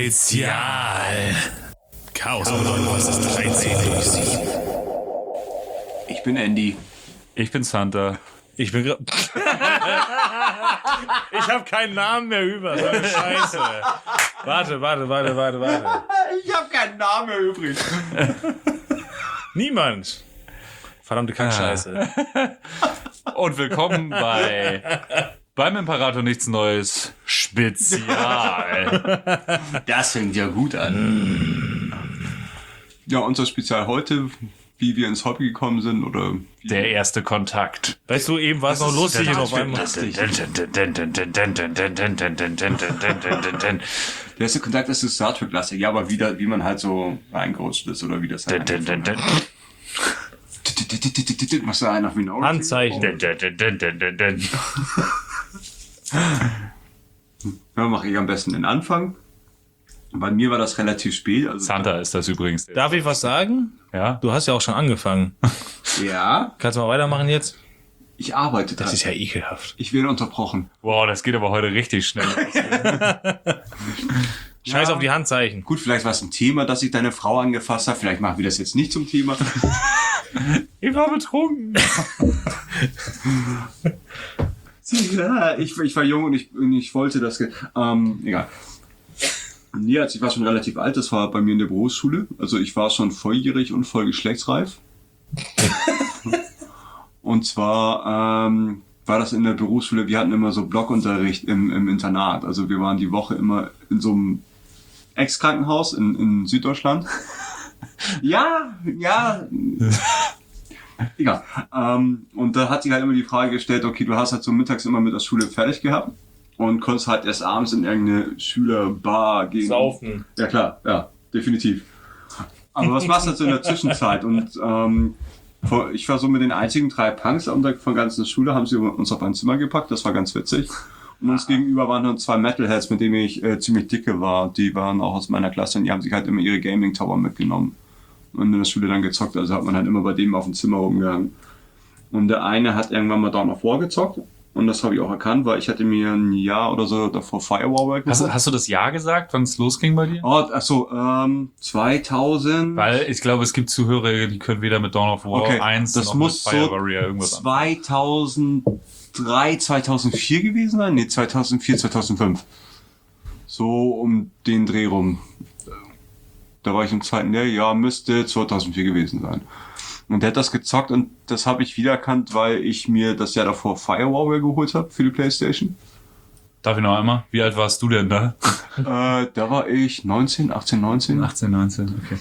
Spezial. Chaos und was ist 13 durch 7. Ich bin Andy. Ich bin Santa. Ich bin ich habe keinen Namen mehr über. So eine Scheiße. Warte. Ich habe keinen Namen mehr übrig. Niemand. Verdammte Kackscheiße. Und willkommen beim Imperator nichts Neues Spezial. Das fängt ja gut an. Ja, unser Spezial heute, wie wir ins Hobby gekommen sind oder wie Der erste Kontakt. Weißt du, eben war es noch lustig und auf einmal. der erste Kontakt ist das Star Trek Klassik, ja, aber wie man halt so reingerutscht ist oder wie das halt machst du einen auf Minority? Handzeichen. Ja, mache ich am besten den Anfang. Bei mir war das relativ spät. Also Santa ist das übrigens. Darf ich was sagen? Ja? Du hast ja auch schon angefangen. Ja, Kannst du mal weitermachen jetzt? ich arbeite da. Das ist ja ekelhaft. Ich werde unterbrochen. Wow, das geht aber heute richtig schnell. Scheiß Ja. auf die Handzeichen. Gut, vielleicht war es ein Thema, dass ich deine Frau angefasst habe. Vielleicht machen wir das jetzt nicht zum Thema. Ich war betrunken. Ja, ich war jung und ich wollte das. Egal. Nee, also ich war schon relativ alt. Das war bei mir in der Berufsschule. Also ich war schon volljährig und voll geschlechtsreif. Und zwar war das in der Berufsschule. Wir hatten immer so Blockunterricht im Internat. Also wir waren die Woche immer in so einem Ex-Krankenhaus in Süddeutschland. Ja. Egal. Und da hat sich halt immer die Frage gestellt, okay, du hast halt so mittags immer mit der Schule fertig gehabt und konntest halt erst abends in irgendeine Schülerbar gehen. Saufen. Ja klar, ja, definitiv. Aber was machst du jetzt in der Zwischenzeit? Und ich war so mit den einzigen 3 Punks von der ganzen Schule, haben sie uns auf ein Zimmer gepackt, das war ganz witzig. Und uns gegenüber waren dann 2 Metalheads, mit denen ich ziemlich dicke war. Die waren auch aus meiner Klasse und die haben sich halt immer ihre Gaming Tower mitgenommen. Und in der Schule dann gezockt, also hat man halt immer bei dem auf dem Zimmer rumgehangen. Und der eine hat irgendwann mal Dawn of War gezockt. Und das habe ich auch erkannt, weil ich hatte mir ein Jahr oder so davor Firewall geholt. Hast du das Jahr gesagt, wann es losging bei dir? Oh, achso, 2000. Weil ich glaube, es gibt Zuhörer, die können weder mit Dawn of War Okay, 1 das noch muss mit Fire so Warrior irgendwas an. 2003, 2004 gewesen sein? Nee, 2004, 2005. So um den Dreh rum. Da war ich im zweiten Lehrjahr, müsste 2004 gewesen sein. Und der hat das gezockt und das habe ich wiedererkannt, weil ich mir das Jahr davor Firewall geholt habe für die Playstation. Darf ich noch einmal? Wie alt warst du denn da? Da war ich 19, 18, 19. 18, 19, okay.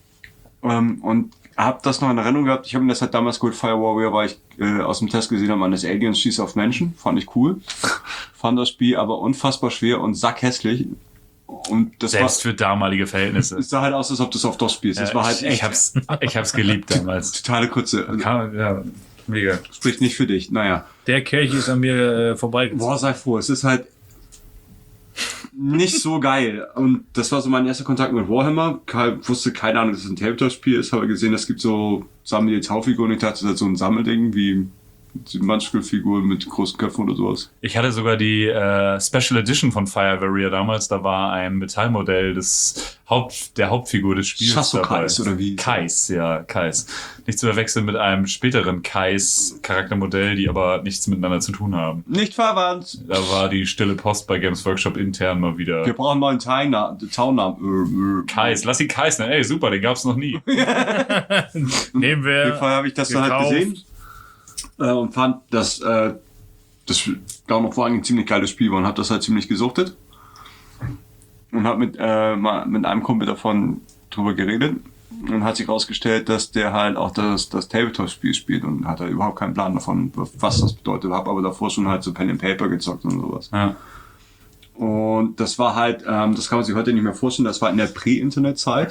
Und habe das noch in Erinnerung gehabt. Ich habe mir das halt damals geholt, Firewall, weil ich aus dem Test gesehen habe, man das Aliens schießt auf Menschen. Fand ich cool. Fand das Spiel aber unfassbar schwer und sackhässlich. Und das Selbst für damalige Verhältnisse. es sah halt aus, als ob du es auf DOS spielst. Das war halt echt Ich hab's geliebt damals. totale Kurze. Ja, mega. Spricht nicht für dich. Naja. Der Kelch ist an mir vorbeigezogen. Boah, sei froh. Es ist halt nicht so geil. Und das war so mein erster Kontakt mit Warhammer. Wusste keine Ahnung, dass es ein Tabletop-Spiel ist. Habe gesehen, es gibt so Sammel die Taufiguren. Ich dachte, das ist halt so ein Sammelding wie Munchkin-Figuren mit großen Köpfen oder sowas. Ich hatte sogar die Special Edition von Fire Warrior damals. Da war ein Metallmodell der Hauptfigur des Spiels Shasso dabei. Kais, oder wie? Kais, ja, Kais. Nicht zu verwechseln mit einem späteren Kais-Charaktermodell, die aber nichts miteinander zu tun haben. Nicht verwandt. Da war die stille Post bei Games Workshop intern mal wieder. Wir brauchen mal einen Townnamen. Kais, lass ihn Kais nennen. Ey, super, den gab's noch nie. Nehmen Auf jeden wir. Fall habe ich das dann halt gekauft. gesehen und fand, dass das Dawn of War ein ziemlich geiles Spiel war und habe das halt ziemlich gesuchtet. Und habe mit einem Kumpel davon drüber geredet und hat sich herausgestellt, dass der halt auch das Tabletop-Spiel spielt und hat halt überhaupt keinen Plan davon, was das bedeutet. Habe aber davor schon halt so Pen and Paper gezockt und sowas. Ja. Und das war halt, das kann man sich heute nicht mehr vorstellen, das war in der Prä-Internet-Zeit.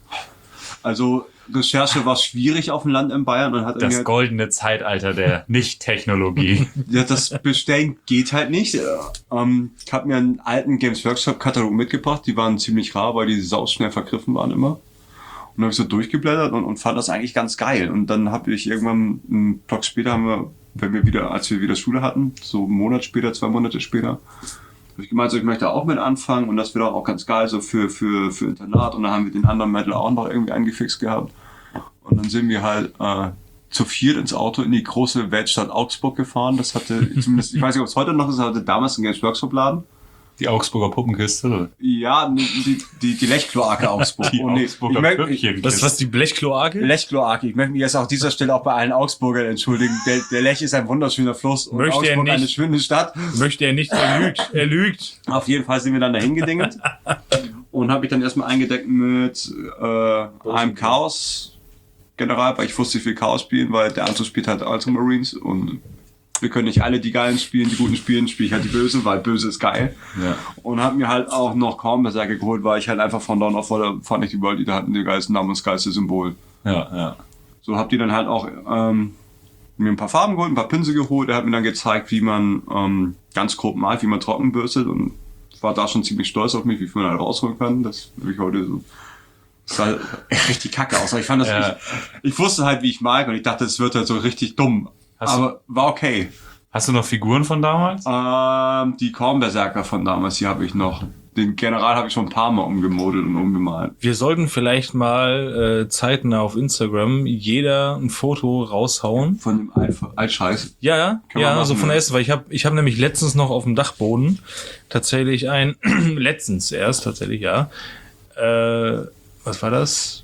Also Recherche war schwierig auf dem Land in Bayern und hat Das goldene Zeitalter der Nicht-Technologie. ja, das Bestellen geht halt nicht. Ich habe mir einen alten Games Workshop Katalog mitgebracht, die waren ziemlich rar, weil die sauschnell vergriffen waren immer. Und dann habe ich so durchgeblättert und fand das eigentlich ganz geil. Und dann habe ich irgendwann einen Block später als wir wieder Schule hatten, so einen Monat später, 2 Monate später, Habe ich gemeint, so, ich möchte auch mit anfangen und das wäre doch auch ganz geil, so für Internat. Und dann haben wir den anderen Metal auch noch irgendwie angefixt gehabt. Und dann sind wir halt zu viert ins Auto in die große Weltstadt Augsburg gefahren. Das hatte zumindest, ich weiß nicht, ob es heute noch ist, hatte damals ein Games Workshop Laden. Die Augsburger Puppenkiste, oder? Ja, die Lechkloake Augsburg. Die Augsburger Püppchen. Was die Blechkloake? Lechkloake. Ich möchte mich jetzt auch an dieser Stelle auch bei allen Augsburgern entschuldigen. Der Lech ist ein wunderschöner Fluss und Möchte er Augsburg nicht. eine schöne Stadt. Möchte er nicht, er lügt. Er lügt. Auf jeden Fall sind wir dann dahin gedingelt und habe ich dann erstmal eingedeckt mit einem Chaos-General, weil ich wusste, ich will Chaos spielen, weil der andere spielt halt Ultramarines und wir können nicht alle die Geilen spielen, die Guten spielen, spiele ich halt die Böse, weil Böse ist geil. Ja. Und habe mir halt auch noch kaum Berserker geholt, weil ich halt einfach von Dawn of War fand ich die World Eater hatten den geilsten Namen und das geilste Symbol. Ja. So hab die dann halt auch mir ein paar Farben geholt, ein paar Pinsel geholt. Er hat mir dann gezeigt, wie man ganz grob malt, wie man trocken bürstet und war da schon ziemlich stolz auf mich, wie viel man halt rausholen kann. Das habe ich heute so. Das sah richtig kacke aus. Aber ich fand das ich wusste halt, wie ich mag und ich dachte, es wird halt so richtig dumm. Aber war okay. Hast du noch Figuren von damals? Die Kornberserker von damals, die habe ich noch. Den General habe ich schon ein paar Mal umgemodelt und umgemalt. Wir sollten vielleicht mal zeitnah auf Instagram jeder ein Foto raushauen. Von dem Altscheiß. Ja, Kann man machen, so von ja. der Essen, weil ich hab nämlich letztens noch auf dem Dachboden tatsächlich was war das?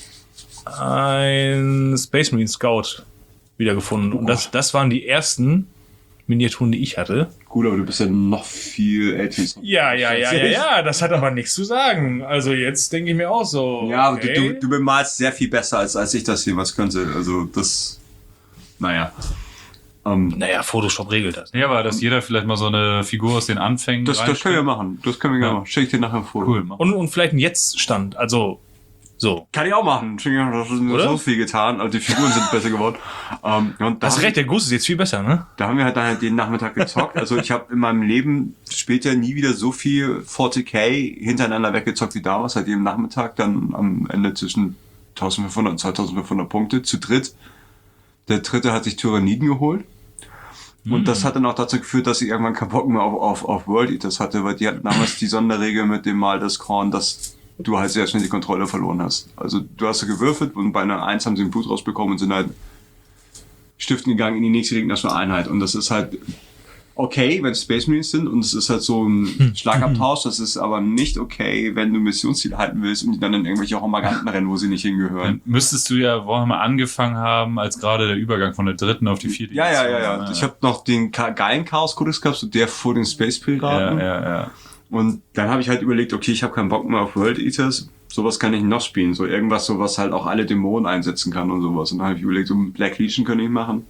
Ein Space Marine Scout wiedergefunden. Und das waren die ersten Miniaturen, die ich hatte. Gut, aber du bist ja noch viel älter. Ja, das hat aber nichts zu sagen. Also jetzt denke ich mir auch so. Ja, aber okay. du bemalst sehr viel besser, als ich das jemals könnte. Also das, naja. Naja, Photoshop regelt das. Ja, aber dass jeder vielleicht mal so eine Figur aus den Anfängen Das können wir machen. Das können wir gerne machen. Schick ich dir nachher ein Foto. Cool. Und vielleicht ein Jetzt-Stand. Also, so. Kann ich auch machen. Das ist Oder? so viel getan. Also die Figuren sind besser geworden. Und Hast recht, der Guss ist jetzt viel besser, ne? Da haben wir halt dann halt den Nachmittag gezockt. Also ich habe in meinem Leben später nie wieder so viel 40k hintereinander weggezockt wie damals. Halt jeden Nachmittag dann am Ende zwischen 1500 und 2500 Punkte zu dritt. Der dritte hat sich Tyranniden geholt. Und das hat dann auch dazu geführt, dass ich irgendwann keinen Bock mehr auf World Eaters hatte, weil die hatten damals die Sonderregel mit dem Mal des Korn, dass du halt sehr schnell die Kontrolle verloren hast. Also du hast gewürfelt und bei einer 1 haben sie ein Blut rausbekommen und sind halt stiften gegangen in die nächste gegnerische Einheit. Und das ist halt okay, wenn es Space Marines sind und es ist halt so ein Schlagabtausch. Das ist aber nicht okay, wenn du Missionsziele halten willst und die dann in irgendwelche Romaganten rennen, wo sie nicht hingehören. Dann müsstest du ja Warhammer angefangen haben, als gerade der Übergang von der dritten auf die vierte Ja. Ich habe noch den geilen Chaos-Kodex gehabt, so der vor den Space-Piraten. Ja. Und dann habe ich halt überlegt, okay, ich habe keinen Bock mehr auf World Eaters. Sowas kann ich noch spielen. So irgendwas, so was halt auch alle Dämonen einsetzen kann und sowas. Und dann habe ich überlegt, so Black Legion könnte ich machen.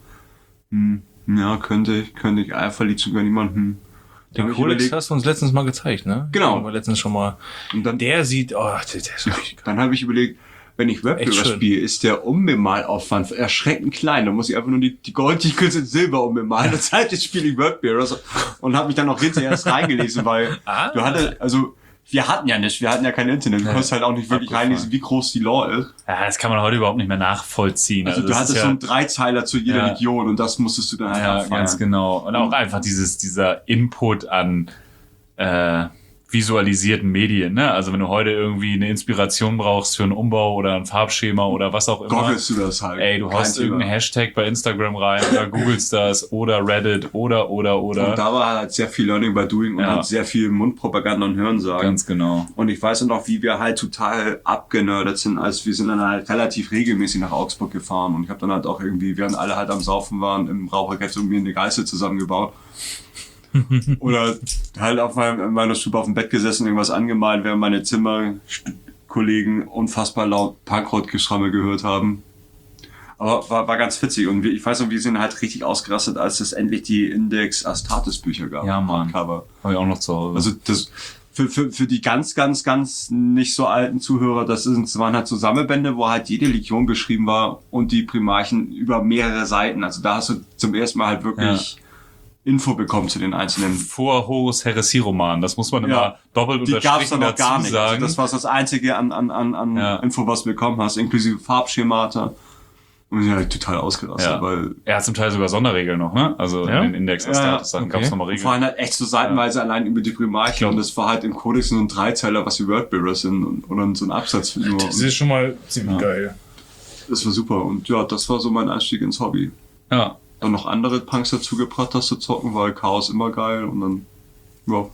Ja, könnte ich. Alpha Legion könnte ich machen. Den Codex hast du uns letztens mal gezeigt, ne? Genau. Aber letztens schon mal. Und dann, Der sieht, der ist richtig geil. dann habe ich überlegt, wenn ich Webbearer Echt schön. spiele, ist der Umbemalaufwand erschreckend klein. Da muss ich einfach nur die Goldtickets in Silber umbemalen. Das heißt, jetzt spiele ich Webbearer und habe mich dann noch hinterher erst reingelesen, weil wir hatten ja kein Internet. Du konntest halt auch nicht wirklich reinlesen, wie groß die Lore ist. Ja, das kann man heute überhaupt nicht mehr nachvollziehen. Also du das hattest ist so einen Dreizeiler zu jeder Legion und das musstest du dann halt ja, abfeiern. ganz genau. Und auch einfach dieser Input an visualisierten Medien, ne? Also wenn du heute irgendwie eine Inspiration brauchst für einen Umbau oder ein Farbschema oder was auch immer. Goggelst du das halt. Ey, du haust irgendeinen Hashtag bei Instagram rein oder googelst das oder Reddit oder. Und da war halt sehr viel Learning by Doing und halt sehr viel Mundpropaganda und Hörensagen. Ganz genau. Und ich weiß noch, wie wir halt total abgenördet sind, als wir sind dann halt relativ regelmäßig nach Augsburg gefahren. Und ich habe dann halt auch irgendwie, während alle halt am Saufen waren, im Raucherkette irgendwie eine Geißel zusammengebaut. Oder halt auf meiner Stube auf dem Bett gesessen, irgendwas angemalt, während meine Zimmerkollegen unfassbar laut Punkrock-Geschrammel gehört haben. Aber war ganz witzig. Und ich weiß noch, wir sind halt richtig ausgerastet, als es endlich die Index Astartes Bücher gab. Ja, Mann. Cover. Habe ich auch noch zu Hause. Also das für die ganz nicht so alten Zuhörer, das waren halt so Sammelbände, wo halt jede Legion beschrieben war und die Primarchen über mehrere Seiten. Also da hast du zum ersten Mal halt wirklich Info bekommen zu den einzelnen. Vor Horus Heresie-Roman, das muss man immer doppelt Die gab's dann unterstrichen noch gar dazu nicht. Also sagen. das war das einzige an Info, was du bekommen hast, inklusive Farbschemata. Und ja, total ausgerastet, Ja. weil Er hat zum Teil sogar Sonderregeln noch, ne? Also Ja? in den Index-Status-Sachen gab es nochmal Regeln. vor allem halt echt so seitenweise allein über die Primarchen und das war halt im Kodex nur ein Dreizeiler, was die Wordbearers sind und dann so ein Absatz nur. Das ist schon mal ziemlich geil. Das war super und ja, das war so mein Einstieg ins Hobby. Ja. Dann noch andere Punks dazu gebracht, das zu zocken, weil Chaos immer geil und dann, ja.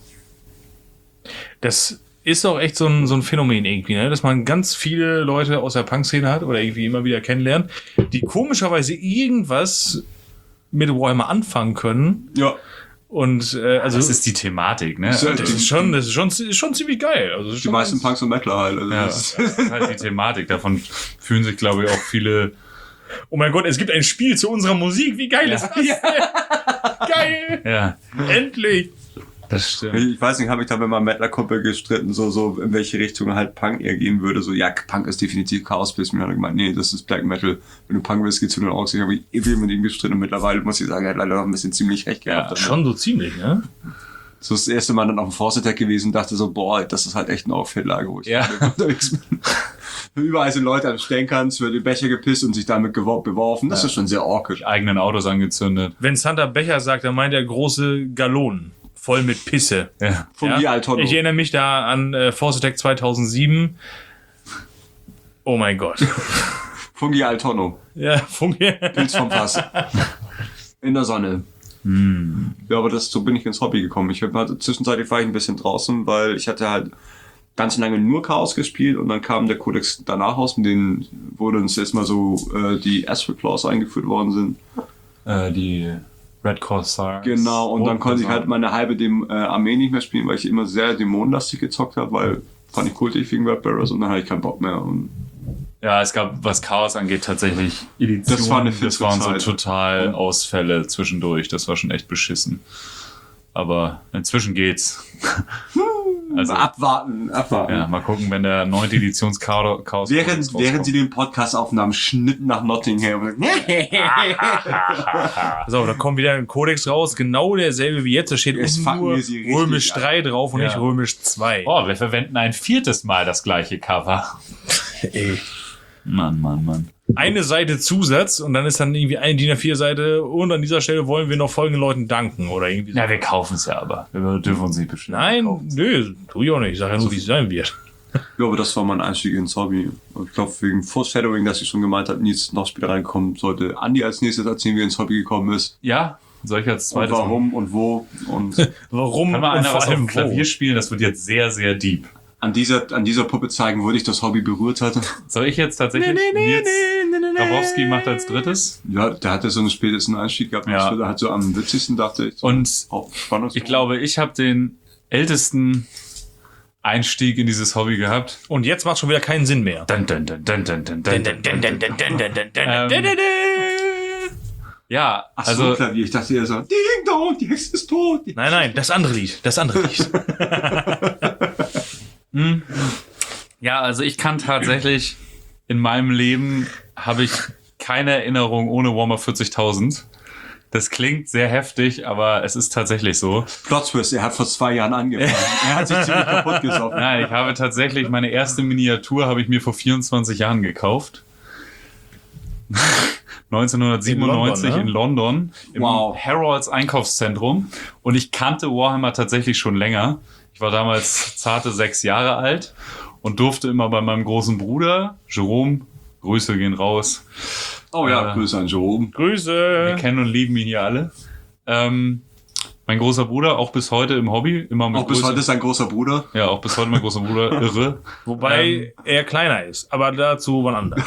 Das ist auch echt so ein Phänomen irgendwie, ne? Dass man ganz viele Leute aus der Punk-Szene hat oder irgendwie immer wieder kennenlernt, die komischerweise irgendwas mit Warhammer anfangen können. Ja, Und also Das ist die Thematik, ne? So, das ist schon ziemlich geil. Also das ist die schon meisten ganz- Punks und Mettler halt. Also Ja, das das ist halt die Thematik. Davon fühlen sich, glaube ich, auch viele. Oh mein Gott, es gibt ein Spiel zu unserer Musik. Wie geil ist das denn? Geil! Ja, Endlich! das stimmt. ich weiß nicht, habe ich da mit meinem Mettler-Kumpel gestritten, so in welche Richtung halt Punk eher gehen würde. So, ja, Punk ist definitiv Chaos Bliss. Mir hat er gemeint, nee, das ist Black Metal. Wenn du Punk willst, geh zu den Orks. Ich habe ewig mit ihm gestritten und mittlerweile muss ich sagen, er hat leider noch ein bisschen ziemlich recht gehabt. damit. Schon so ziemlich, ne? So das erste Mal dann auf dem Force Attack gewesen, dachte so, boah, das ist halt echt ein Auffeldlager, wo ich Ja. unterwegs bin. Überall sind Leute an Stänkern, es wird in Becher gepisst und sich damit beworfen. Das ist schon sehr orkisch. Eigenen Autos angezündet. Wenn Santa Becher sagt, dann meint er große Gallonen. Voll mit Pisse. Ja. Fungi Altono. Ich erinnere mich da an Force Attack 2007. Oh mein Gott. Fungi Altono. Ja, Fungi. Pilz vom Fass. In der Sonne. Ja, aber so bin ich ins Hobby gekommen. Zwischenzeitlich war ich ein bisschen draußen, weil ich hatte halt ganz lange nur Chaos gespielt und dann kam der Codex danach raus, mit denen wo dann jetzt mal so die Astral Claws eingeführt worden sind. Die Red Corsairs. Genau, und dann konnte ich halt meine halbe Armee nicht mehr spielen, weil ich immer sehr dämonenlastig gezockt habe, weil fand ich kultig wegen Wordbearers und dann hatte ich keinen Bock mehr. Und Ja, es gab, was Chaos angeht, tatsächlich Editionen. Das war eine Das waren so Zeit. total Ausfälle zwischendurch. Das war schon echt beschissen. Aber inzwischen geht's. Also, abwarten. ja, mal gucken, wenn der 9. Editions Chaos Während sie den Podcast aufnahmen, schnitten nach Nottingham. So, da kommt wieder ein Kodex raus, genau derselbe wie jetzt. Da steht Es unten fucken nur wir sie richtig Römisch ab. 3 drauf und Ja. nicht Römisch 2. Oh, wir verwenden ein 4. Mal das gleiche Cover. Ey. Mann. Eine Seite Zusatz und dann ist dann irgendwie eine DIN A4-Seite und an dieser Stelle wollen wir noch folgenden Leuten danken oder irgendwie so. Ja, wir kaufen es ja aber. Wir dürfen uns nicht bestimmen. Nein, nö, tu ich auch nicht. Ich sag ja nur, wie es sein wird. Ja, aber das war mein Einstieg ins Hobby. Ich glaube, wegen Foreshadowing, dass ich schon gemeint habe, Nils noch später reinkommen sollte. Andi als nächstes erzählen, wie er ins Hobby gekommen ist. Ja, soll ich als Und zweites warum und wo. Und Warum Kann mal und einer vor was auf allem dem Klavier spielen? Das wird jetzt sehr, sehr deep. an dieser Puppe zeigen, wo dich das Hobby berührt hatte. Soll ich jetzt tatsächlich Nils Grabowski macht als drittes? Ja, der hatte so einen spätesten Einstieg gehabt. Ja. Der hat so am witzigsten, dachte ich. So Und Spannungs- ich glaube, ich habe den ältesten Einstieg in dieses Hobby gehabt. Und jetzt macht schon wieder keinen Sinn mehr. Ja, Ach so, also Klavier. Ich dachte eher so, Ding Dong, die Hexe ist tot. Nein, das andere Lied. ja, also ich kann tatsächlich in meinem Leben habe ich keine Erinnerung ohne Warhammer 40.000. Das klingt sehr heftig, aber es ist tatsächlich so. Plot Twist, er hat vor 2 Jahren angefangen. Er hat sich ziemlich kaputt gesoffen. Nein, ich habe tatsächlich meine erste Miniatur habe ich mir vor 24 Jahren gekauft. 1997 in London, im Wow. Harrods Einkaufszentrum. Und ich kannte Warhammer tatsächlich schon länger. Ich war damals zarte 6 Jahre alt und durfte immer bei meinem großen Bruder, Jerome, Grüße gehen raus. Oh ja, Grüße an Jerome. Wir Grüße. kennen und lieben ihn hier alle. Mein großer Bruder, auch bis heute im Hobby, immer mit Auch bis Größe- heute ist sein großer Bruder. Ja, auch bis heute mein großer Bruder, irre. Wobei er kleiner ist, aber dazu wann anders.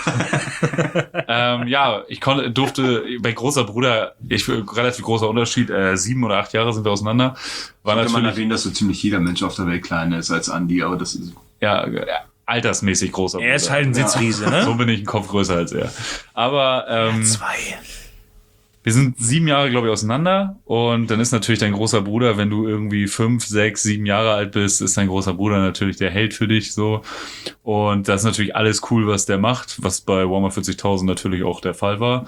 Ja, durfte bei großer Bruder, relativ großer Unterschied, 7 oder 8 Jahre sind wir auseinander. War Könnte man natürlich, erwähnen, dass so ziemlich jeder Mensch auf der Welt kleiner ist als Andi, aber das ist... ja, altersmäßig großer Bruder. Er ist halt ein Sitzriese, ne? So bin ich einen Kopf größer als er. Aber, 2. wir sind 7 Jahre, glaube ich, auseinander. Und dann ist natürlich dein großer Bruder, wenn du irgendwie 5, 6, 7 Jahre alt bist, ist dein großer Bruder natürlich der Held für dich, so. Und das ist natürlich alles cool, was der macht, was bei Warhammer 40.000 natürlich auch der Fall war.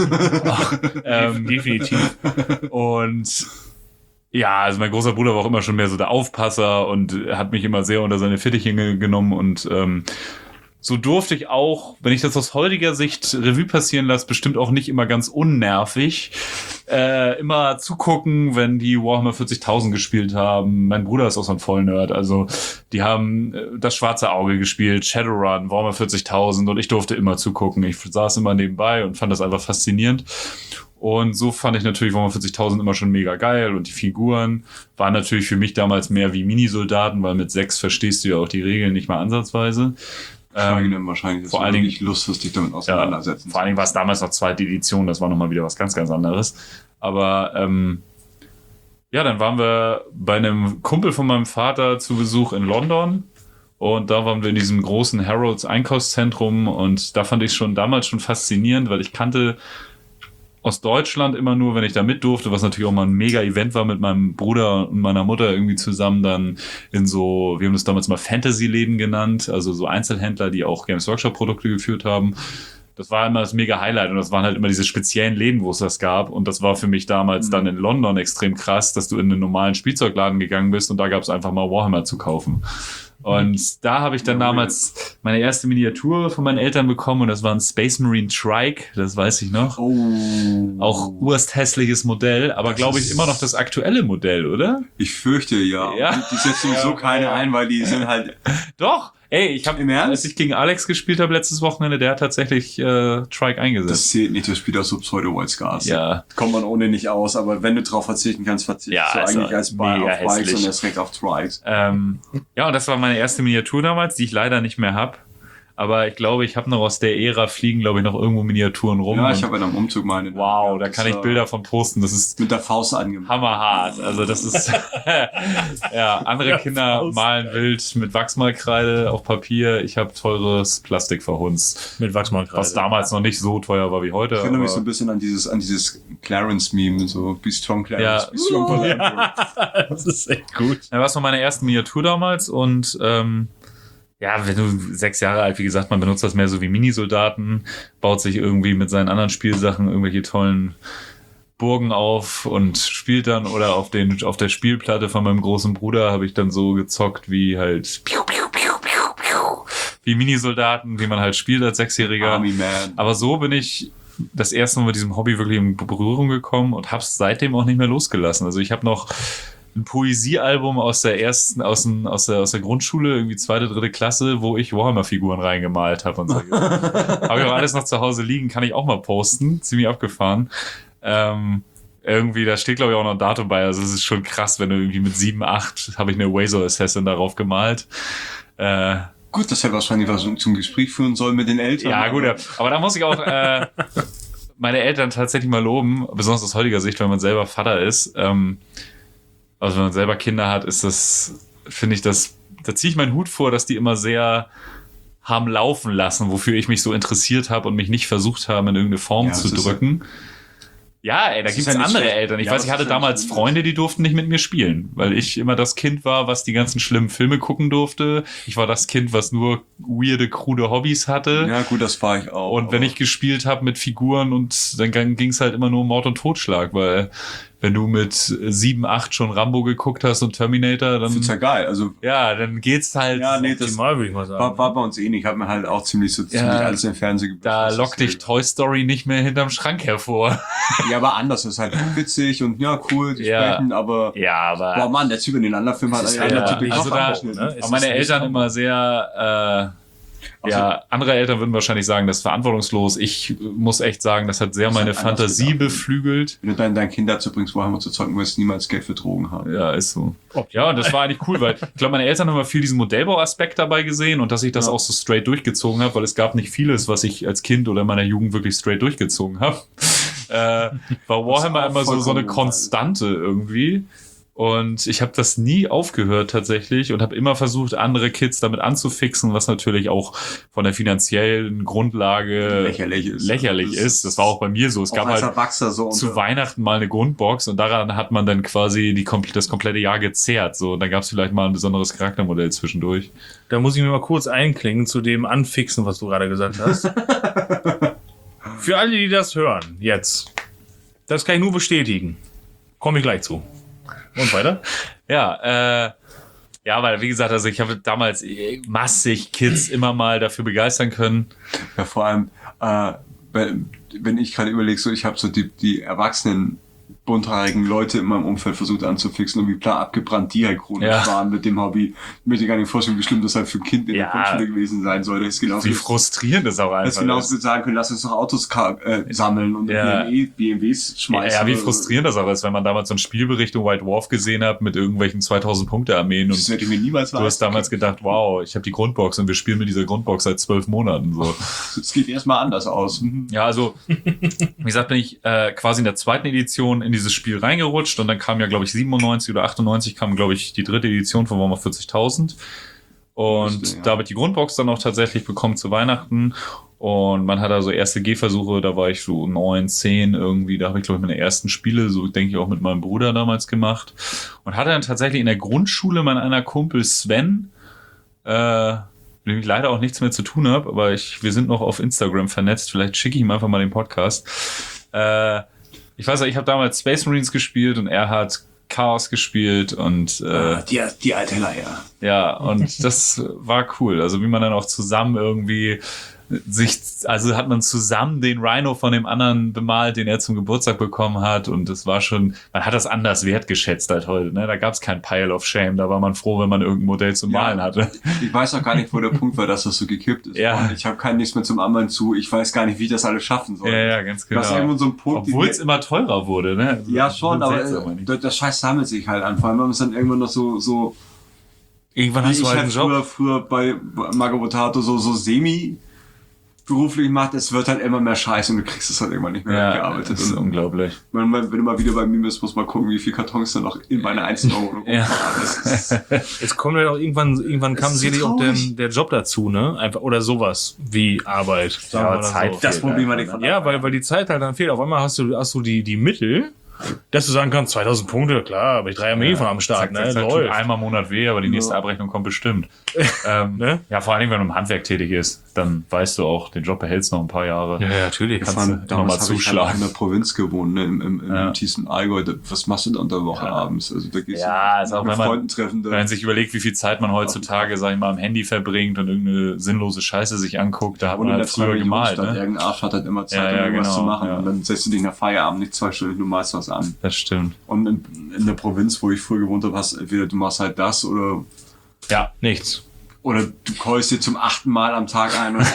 Definitiv. Und ja, also mein großer Bruder war auch immer schon mehr so der Aufpasser und hat mich immer sehr unter seine Fittiche genommen und so durfte ich auch, wenn ich das aus heutiger Sicht Revue passieren lasse, bestimmt auch nicht immer ganz unnervig, immer zugucken, wenn die Warhammer 40.000 gespielt haben. Mein Bruder ist auch so ein Vollnerd, also die haben das Schwarze Auge gespielt, Shadowrun, Warhammer 40.000 und ich durfte immer zugucken. Ich saß immer nebenbei und fand das einfach faszinierend. Und so fand ich natürlich Warhammer 40.000 immer schon mega geil und die Figuren waren natürlich für mich damals mehr wie Minisoldaten, weil mit 6 verstehst du ja auch die Regeln nicht mal ansatzweise. Wahrscheinlich vor allen Dingen nicht Lust, dich damit auseinandersetzen. Vor allen Dingen war es damals noch zweite Edition, das war nochmal wieder was ganz, ganz anderes. Aber dann waren wir bei einem Kumpel von meinem Vater zu Besuch in London und da waren wir in diesem großen Harrods Einkaufszentrum und da fand ich es damals schon faszinierend, weil ich kannte aus Deutschland immer nur, wenn ich da mit durfte, was natürlich auch mal ein mega Event war mit meinem Bruder und meiner Mutter irgendwie zusammen dann in so, wir haben das damals mal Fantasy-Läden genannt, also so Einzelhändler, die auch Games Workshop-Produkte geführt haben. Das war immer das mega Highlight und das waren halt immer diese speziellen Läden, wo es das gab und das war für mich damals dann in London extrem krass, dass du in einen normalen Spielzeugladen gegangen bist und da gab es einfach mal Warhammer zu kaufen. Und da habe ich dann damals meine erste Miniatur von meinen Eltern bekommen und das war ein Space Marine Trike, das weiß ich noch. Oh. Auch ursthässliches Modell, aber glaube ich immer noch das aktuelle Modell, oder? Ich fürchte, ja. Ja. Die setzen so keine ein, weil die sind halt... Doch! Ey, ich habe, Im Ernst? als ich gegen Alex gespielt habe letztes Wochenende, der hat tatsächlich Trike eingesetzt. Das zählt nicht, das spielt auch so Pseudo-White Scars. Ja. Kommt man ohne nicht aus, aber wenn du drauf verzichten kannst, verzichtest Ja, du also eigentlich als mega auf Bikes hässlich. und erst recht auf Trikes. Ja, und das war meine erste Miniatur damals, die ich leider nicht mehr hab. Aber ich glaube, ich habe noch aus der Ära fliegen, glaube ich, noch irgendwo Miniaturen rum. Ja, ich Und habe in einem Umzug meine. wow, da kann ich Bilder von posten. Das ist mit der Faust angemacht. hammerhart. Also das ist ja, andere Kinder malen wild mit Wachsmalkreide auf Papier. Ich habe teures Plastik verhunzt. Mit Wachsmalkreide. Was damals noch nicht so teuer war wie heute. Ich erinnere mich so aber ein bisschen an dieses Clarence-Meme, so Be Strong Clarence, Ja. Be Strong Clarence. Das ist echt gut. Ja, was war meine erste Miniatur damals und ja, wenn du 6 Jahre alt, wie gesagt, man benutzt das mehr so wie Minisoldaten, baut sich irgendwie mit seinen anderen Spielsachen irgendwelche tollen Burgen auf und spielt dann oder auf der Spielplatte von meinem großen Bruder habe ich dann so gezockt wie halt wie Minisoldaten, wie man halt spielt als 6-Jähriger. Army Man. Aber so bin ich das erste Mal mit diesem Hobby wirklich in Berührung gekommen und hab's seitdem auch nicht mehr losgelassen. Also ich habe noch ein Poesiealbum aus der Grundschule, irgendwie 2., 3. Klasse, wo ich Warhammer-Figuren reingemalt habe und so. Habe ich auch alles noch zu Hause liegen, kann ich auch mal posten. Ziemlich abgefahren. Irgendwie, da steht glaube ich auch noch ein Datum bei, also es ist schon krass, wenn du irgendwie mit 7, 8 habe ich eine Wazor Assassin darauf gemalt. Gut, das hätte wahrscheinlich was zum Gespräch führen sollen mit den Eltern. Ja, gut, aber da muss ich auch meine Eltern tatsächlich mal loben, besonders aus heutiger Sicht, wenn man selber Vater ist. Also wenn man selber Kinder hat, ist das, finde ich, da ziehe ich meinen Hut vor, dass die immer sehr haben laufen lassen, wofür ich mich so interessiert habe und mich nicht versucht haben, in irgendeine Form zu drücken. Ja, ey, da Das gibt's ist ja nicht andere schlecht. Eltern. Ich Ja, weiß, das ich hatte ist ja damals nicht Freunde, die durften nicht mit mir spielen, weil ich immer das Kind war, was die ganzen schlimmen Filme gucken durfte. Ich war das Kind, was nur weirde, krude Hobbys hatte. Ja, gut, das war ich auch. Und wenn ich gespielt habe mit Figuren und dann ging's halt immer nur um Mord und Totschlag, weil wenn du mit 7, 8 schon Rambo geguckt hast und Terminator, dann find's ja geil. Also, ja, dann geht's halt. ja, nee, das Optimal, würde ich mal sagen. war bei uns ähnlich. Ich habe mir halt auch ziemlich alles im Fernsehen gebüßt. Da was lockt das dich Toy Story nicht mehr hinterm Schrank hervor. Ja, aber anders. Das ist halt witzig und ja, cool, die Ja. sprechen, aber Ja, aber boah, Mann, der Typ in den anderen Film hat ist einen ja- Typ den also Kopf da- abgeschnitten. ne? aber meine ist Eltern nicht- immer sehr, ja, andere Eltern würden wahrscheinlich sagen, das ist verantwortungslos. Ich muss echt sagen, das hat sehr Das meine hat anders Fantasie gedacht. beflügelt. Wenn du dein Kind dazu bringst, Warhammer zu zocken, wirst du niemals Geld für Drogen haben. Ja, ist so. Ja, und das war eigentlich cool, weil ich glaube, meine Eltern haben immer viel diesen Modellbauaspekt dabei gesehen und dass ich das Ja. auch so straight durchgezogen habe, weil es gab nicht vieles, was ich als Kind oder in meiner Jugend wirklich straight durchgezogen habe. War Warhammer auch immer so eine vollkommen Konstante irgendwie. Und ich habe das nie aufgehört tatsächlich und habe immer versucht, andere Kids damit anzufixen, was natürlich auch von der finanziellen Grundlage lächerlich ist. Das war auch bei mir so. Es gab als halt Erwachsener so zu Weihnachten mal eine Grundbox und daran hat man dann quasi das komplette Jahr gezehrt. So, und dann gab es vielleicht mal ein besonderes Charaktermodell zwischendurch. Da muss ich mir mal kurz einklingen zu dem Anfixen, was du gerade gesagt hast. Für alle, die das hören, jetzt. Das kann ich nur bestätigen. Komme ich gleich zu. Und weiter? Ja, Ja, weil, wie gesagt, also ich habe damals massig Kids immer mal dafür begeistern können. Ja, vor allem, wenn ich gerade überlege, so ich habe so die erwachsenen bunthaarigen Leute in meinem Umfeld versucht anzufixen und wie klar abgebrannt die halt chronisch waren mit dem Hobby. Ich möchte gar nicht vorstellen, wie schlimm das halt für ein Kind in der Grundschule gewesen sein soll. Das ist genauso, wie frustrierend das auch einfach ist. Genauso gut sagen können, lass uns doch Autos sammeln und BMWs schmeißen. Ja, wie frustrierend das auch ist, wenn man damals so einen Spielbericht um White Dwarf gesehen hat mit irgendwelchen 2000-Punkte-Armeen und das hätte ich mir niemals du hast damals gedacht, wow, ich habe die Grundbox und wir spielen mit dieser Grundbox seit 12 Monaten. So. Es geht erstmal anders aus. Ja, also, wie gesagt, bin ich quasi in der zweiten Edition in dieses Spiel reingerutscht und dann kam ja, glaube ich, 97 oder 98 kam, glaube ich, die dritte Edition von Warhammer 40.000 und da habe ich die Grundbox dann auch tatsächlich bekommen zu Weihnachten und man hat also erste Gehversuche, da war ich so 9, 10 irgendwie, da habe ich, glaube ich, meine ersten Spiele, so denke ich auch mit meinem Bruder damals gemacht und hatte dann tatsächlich in der Grundschule mein einer Kumpel Sven, mit dem ich leider auch nichts mehr zu tun habe, aber wir sind noch auf Instagram vernetzt, vielleicht schicke ich ihm einfach mal den Podcast. Ich weiß nicht, ich habe damals Space Marines gespielt und er hat Chaos gespielt und die alte Leier. Ja, und das war cool. Also wie man dann auch zusammen irgendwie also hat man zusammen den Rhino von dem anderen bemalt, den er zum Geburtstag bekommen hat und das war schon, man hat das anders wertgeschätzt halt heute, ne? Da gab es kein Pile of Shame, da war man froh, wenn man irgendein Modell zum Malen hatte. Ich weiß auch gar nicht, wo der Punkt war, dass das so gekippt ist. Ja. Ich habe kein nichts mehr zum anderen zu, ich weiß gar nicht, wie ich das alles schaffen soll. Ja, ganz genau. Das ist irgendwo so ein Punkt, obwohl es immer teurer wurde, ne? Also ja, schon, aber der Scheiß sammelt sich halt an, vor allem, wenn man es dann irgendwann noch so irgendwann hast du halt einen Job. Früher bei Magabotato so semi beruflich macht, es wird halt immer mehr Scheiße und du kriegst es halt irgendwann nicht mehr gearbeitet. Das ist unglaublich. Wenn du mal wieder bei mir bist, muss man gucken, wie viele Kartons da noch in meiner einzelnen Wohnung Es kommt halt auch irgendwann kam sicherlich auch der Job dazu, ne? Einfach, oder sowas wie Arbeit. Ja, Zeit. So. Das Problem war nicht von weil die Zeit halt dann fehlt. Auf einmal hast du die Mittel, dass du sagen kannst, 2000 Punkte, klar, aber ich 3 Armee von am Start, zack, ne? zack, Läuft. tut einmal im Monat weh, aber die nächste Abrechnung kommt bestimmt. Ne? Ja, vor allem, wenn du im Handwerk tätig ist, dann weißt du auch, den Job behältst noch ein paar Jahre. Ja, natürlich. Kannst du nochmal habe ich halt in der Provinz gewohnt, ne? Im tiefsten Allgäu. Was machst du da unter der Woche abends? Also da gehst du ist auch, mit wenn Freunden treffen. man sich überlegt, wie viel Zeit man heutzutage, sag ich mal, am Handy verbringt und irgendeine sinnlose Scheiße sich anguckt, da hat man halt früher gemalt. Ne? Irgendein Arsch hat halt immer Zeit, um irgendwas zu machen. Und dann setzt du dich nach Feierabend nicht 2 Stunden, du malst was an. Das stimmt. Und in der Provinz, wo ich früher gewohnt habe, hast entweder du machst halt das oder Nichts. Oder du callst dir zum 8. Mal am Tag ein und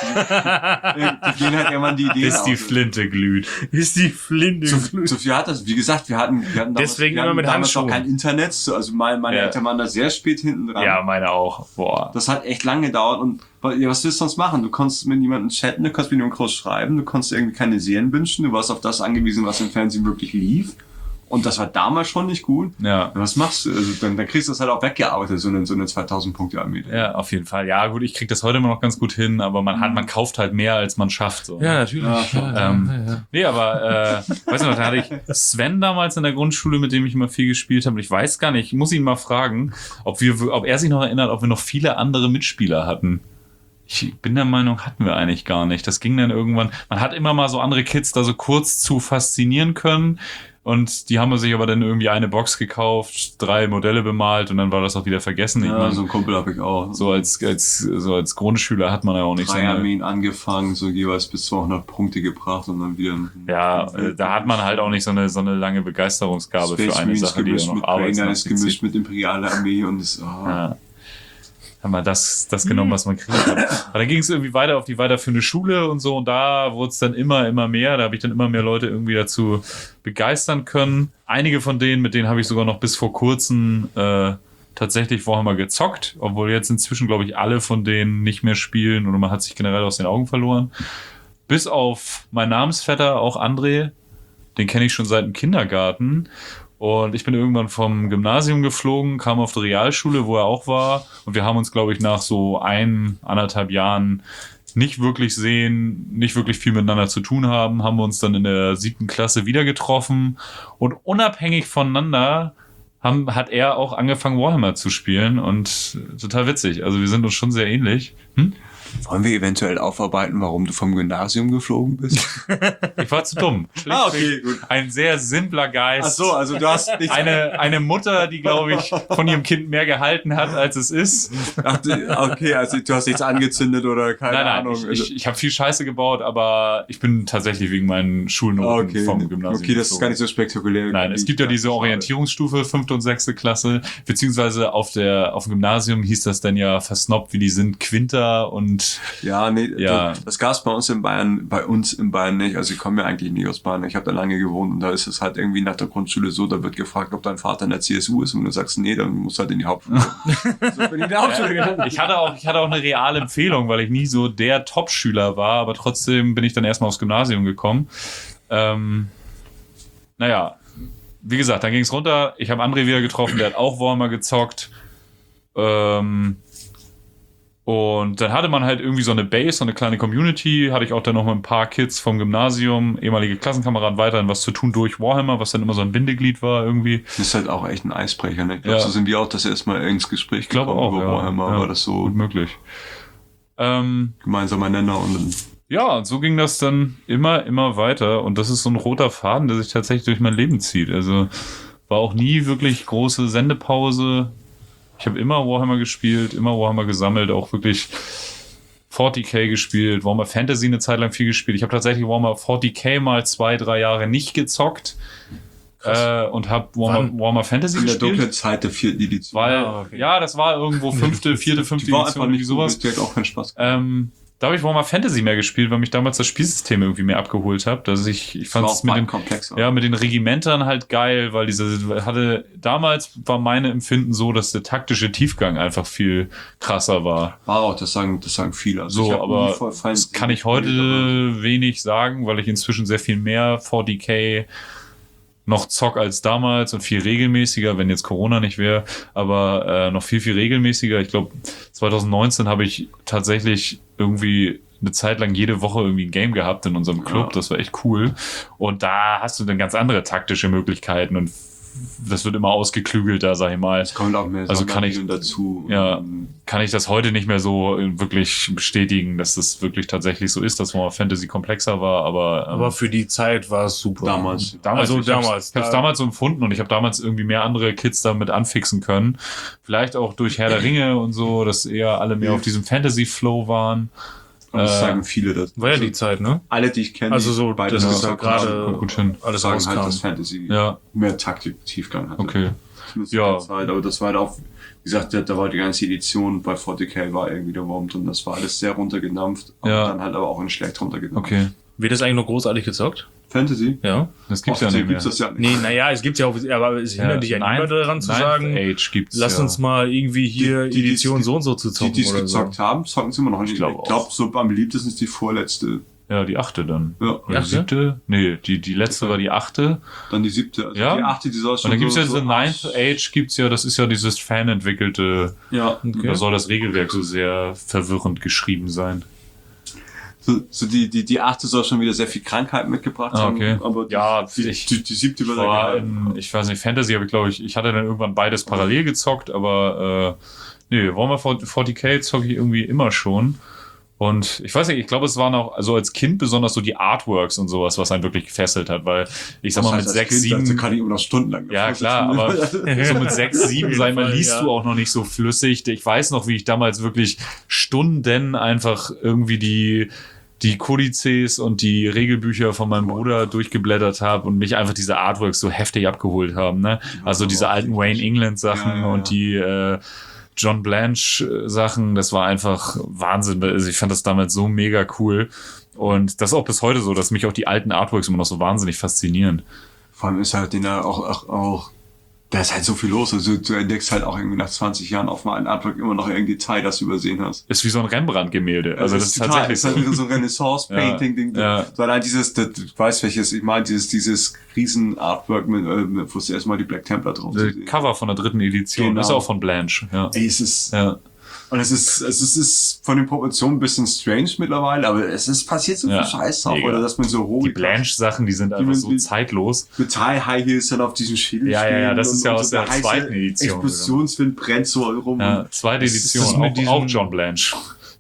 die gehen halt irgendwann die Ideen Bis die aus. Flinte glüht. Ist die Flinte. So viel hat das. Wie gesagt, wir hatten damals, Deswegen immer mit damals noch Handschuhen. kein Internet. Also meine Eltern waren da sehr spät hinten dran. Ja, meine auch. Boah. Das hat echt lange gedauert. Und was willst du sonst machen? Du konntest mit niemandem chatten, du konntest mit niemandem groß schreiben, du konntest irgendwie keine Serien wünschen, du warst auf das angewiesen, was im Fernsehen wirklich lief. Und das war damals schon nicht gut. Ja. Was machst du? Also dann kriegst du das halt auch weggearbeitet, so eine 2000-Punkte-Armee. Ja, auf jeden Fall. Ja, gut, ich krieg das heute immer noch ganz gut hin, aber man kauft halt mehr, als man schafft. So. Ja, natürlich. Ja. Nee, aber weiß nicht, da hatte ich Sven damals in der Grundschule, mit dem ich immer viel gespielt habe. Und ich weiß gar nicht, ich muss ihn mal fragen, ob er sich noch erinnert, ob wir noch viele andere Mitspieler hatten. Ich bin der Meinung, hatten wir eigentlich gar nicht. Das ging dann irgendwann, man hat immer mal so andere Kids da so kurz zu faszinieren können. Und die haben sich aber dann irgendwie eine Box gekauft, 3 Modelle bemalt und dann war das auch wieder vergessen. Ja, ich mein, so einen Kumpel habe ich auch. so als Grundschüler hat man ja auch nicht 3 Armeen angefangen, so jeweils bis 200 Punkte gebracht und dann wieder. Ja, da hat man halt auch nicht so eine lange Begeisterungsgabe Space für eine Marines Sache, die gemischt auch noch mit Brainers, arbeitsnachvollziehbar gemischt mit Imperialer Armee und das. Ja. Haben wir das genommen, was man kriegt. Aber dann ging es irgendwie weiter auf die weiterführende Schule und so und da wurde es dann immer mehr. Da habe ich dann immer mehr Leute irgendwie dazu begeistern können. Einige von denen, mit denen habe ich sogar noch bis vor kurzem tatsächlich Warhammer gezockt, obwohl jetzt inzwischen, glaube ich, alle von denen nicht mehr spielen oder man hat sich generell aus den Augen verloren. Bis auf meinen Namensvetter, auch André, den kenne ich schon seit dem Kindergarten. Und ich bin irgendwann vom Gymnasium geflogen, kam auf die Realschule, wo er auch war. Und wir haben uns, glaube ich, nach so 1,5 Jahren nicht wirklich sehen, nicht wirklich viel miteinander zu tun haben wir uns dann in der 7. Klasse wieder getroffen. Und unabhängig voneinander hat er auch angefangen, Warhammer zu spielen. Und total witzig. Also wir sind uns schon sehr ähnlich. Wollen wir eventuell aufarbeiten, warum du vom Gymnasium geflogen bist? Ich war zu dumm. Okay, gut. Ein sehr simpler Geist. Ach so, also du hast nichts... Eine Mutter, die, glaube ich, von ihrem Kind mehr gehalten hat, als es ist. Ach, okay, also du hast nichts angezündet oder keine Nein, Ahnung. ich habe viel Scheiße gebaut, aber ich bin tatsächlich wegen meinen Schulnoten vom Gymnasium Okay, das ist gar nicht so spektakulär. Nein, es gibt ja diese Orientierungsstufe, 5. und 6. Klasse, beziehungsweise auf dem Gymnasium hieß das dann ja versnobbt, wie die sind, Quinter und... Ja, nee, Ja. das gab's bei uns in Bayern nicht. Also ich komme ja eigentlich nicht aus Bayern. Ich habe da lange gewohnt und da ist es halt irgendwie nach der Grundschule so, da wird gefragt, ob dein Vater in der CSU ist und wenn du sagst, nee, dann musst du halt in die Hauptschule. So bin ich in die Hauptschule gegangen. Ich hatte auch eine reale Empfehlung, weil ich nie so der Top-Schüler war, aber trotzdem bin ich dann erstmal aufs Gymnasium gekommen. Naja, wie gesagt, dann ging es runter. Ich habe André wieder getroffen, der hat auch Warhammer gezockt. Und dann hatte man halt irgendwie so eine Base, so eine kleine Community. Hatte ich auch dann noch mal ein paar Kids vom Gymnasium, ehemalige Klassenkameraden, weiterhin was zu tun durch Warhammer, was dann immer so ein Bindeglied war irgendwie. Das ist halt auch echt ein Eisbrecher, ne? Ich glaube, so sind wir auch das erste Mal ins Gespräch gekommen auch, über Warhammer, ja, war das so gut möglich. Gemeinsamer Nenner und dann... Ja, und so ging das dann immer weiter. Und das ist so ein roter Faden, der sich tatsächlich durch mein Leben zieht. Also war auch nie wirklich große Sendepause. Ich habe immer Warhammer gespielt, immer Warhammer gesammelt, auch wirklich 40k gespielt, Warhammer Fantasy eine Zeit lang viel gespielt. Ich habe tatsächlich Warhammer 40k mal 2-3 Jahre nicht gezockt und habe Warhammer Fantasy in der gespielt. dunklen Zeit der 4. Edition. Weil, okay. ja, das war irgendwo 4., 5. Edition, irgendwie sowas. Die hat auch keinen Spaß. Da habe ich Warhammer Fantasy mehr gespielt, weil mich damals das Spielsystem irgendwie mehr abgeholt hat. Also ich fand es mit den Regimentern halt geil, weil damals war meine Empfinden so, dass der taktische Tiefgang einfach viel krasser war. War auch, das sagen viele. Also so, aber das kann ich heute wenig sagen, weil ich inzwischen sehr viel mehr 40k noch zock als damals und viel regelmäßiger, wenn jetzt Corona nicht wäre, aber noch viel regelmäßiger. Ich glaube, 2019 habe ich tatsächlich irgendwie eine Zeit lang jede Woche irgendwie ein Game gehabt in unserem Club. Ja. Das war echt cool. Und da hast du dann ganz andere taktische Möglichkeiten und das wird immer ausgeklügelter, sag ich mal. Es kommt auch mehr dazu. Ja, kann ich das heute nicht mehr so wirklich bestätigen, dass das wirklich tatsächlich so ist, dass Warhammer Fantasy komplexer war, aber für die Zeit war es super. Damals. Ich habe es damals so empfunden und ich habe damals irgendwie mehr andere Kids damit anfixen können. Vielleicht auch durch Herr der Ringe und so, dass eher alle mehr auf diesem Fantasy-Flow waren. Und das sagen viele. War ja die Zeit, ne? Alle, die ich kenne, also so, beide das ist ja gerade gut hin. alles sagen rauskam. halt, dass Fantasy mehr Taktik-Tiefgang hatte. Okay. Ja. Zeit, aber das war halt auch, wie gesagt, da war die ganze Edition bei 40k war irgendwie der Wurm und das war alles sehr runtergedampft, dann halt aber auch in schlecht runtergedampft. Okay. Wird das eigentlich noch großartig gezockt? Fantasy? Ja. Das gibt's ja nicht mehr. Das ja nicht. Nee, naja, es gibt ja auch, aber es hindert dich ja niemand daran zu sagen, Age gibt's lass uns mal irgendwie hier die Edition so und so zu zocken. Die es oder gezockt haben, zocken sie immer noch nicht. Ich glaube, so am beliebtesten ist die vorletzte. Ja, die 8. dann. Ja. Oder die 7.? Nee, die letzte war die 8. Dann die 7. Also ja. die 8. die soll schon. Und dann gibt's ja so diese 9th Age, gibt's ja, das ist ja dieses fanentwickelte. Ja. Okay. Da soll das Regelwerk so sehr verwirrend geschrieben sein. So die 8. soll schon wieder sehr viel Krankheit mitgebracht haben. Okay. Aber die 7. ich weiß nicht, Fantasy habe ich hatte dann irgendwann beides parallel gezockt, aber Warhammer 40k zocke ich irgendwie immer schon. Und ich weiß nicht, ich glaube, es waren auch, also als Kind besonders so die Artworks und sowas, was einen wirklich gefesselt hat, weil ich sag mal mit 6, 7... Also kann ich immer noch stundenlang. Ja, klar, aber so mit 6, 7, sag ich mal, liest du auch noch nicht so flüssig. Ich weiß noch, wie ich damals wirklich Stunden einfach irgendwie die Kodizes und die Regelbücher von meinem Bruder durchgeblättert habe und mich einfach diese Artworks so heftig abgeholt haben, ne? Also diese alten Wayne England Sachen und die John Blanche Sachen, das war einfach Wahnsinn. Also ich fand das damals so mega cool. Und das ist auch bis heute so, dass mich auch die alten Artworks immer noch so wahnsinnig faszinieren. Vor allem ist halt auch da ist halt so viel los. Also du entdeckst halt auch irgendwie nach 20 Jahren auf mal ein Artwork immer noch irgendein Detail, das du übersehen hast. Ist wie so ein Rembrandt-Gemälde. Also das ist tatsächlich ist halt so ein Renaissance-Painting-Ding. Ja. So allein du weißt welches, ich meine, dieses Riesen-Artwork wo es erstmal die Black Templar drauf ist. Cover von der 3. Edition. Genau. Ist auch von Blanche. Ja. Ey, und es ist von den Proportionen ein bisschen strange mittlerweile, aber passiert so viel Scheiß auch, oder dass man so hoch. Die Blanche-Sachen, die sind einfach so zeitlos. Metall High Heels dann auf diesen Schild Ja, das ist ja aus der 2. Edition. Explosionswind brennt so rum. Ja, 2. Edition, auch John Blanche.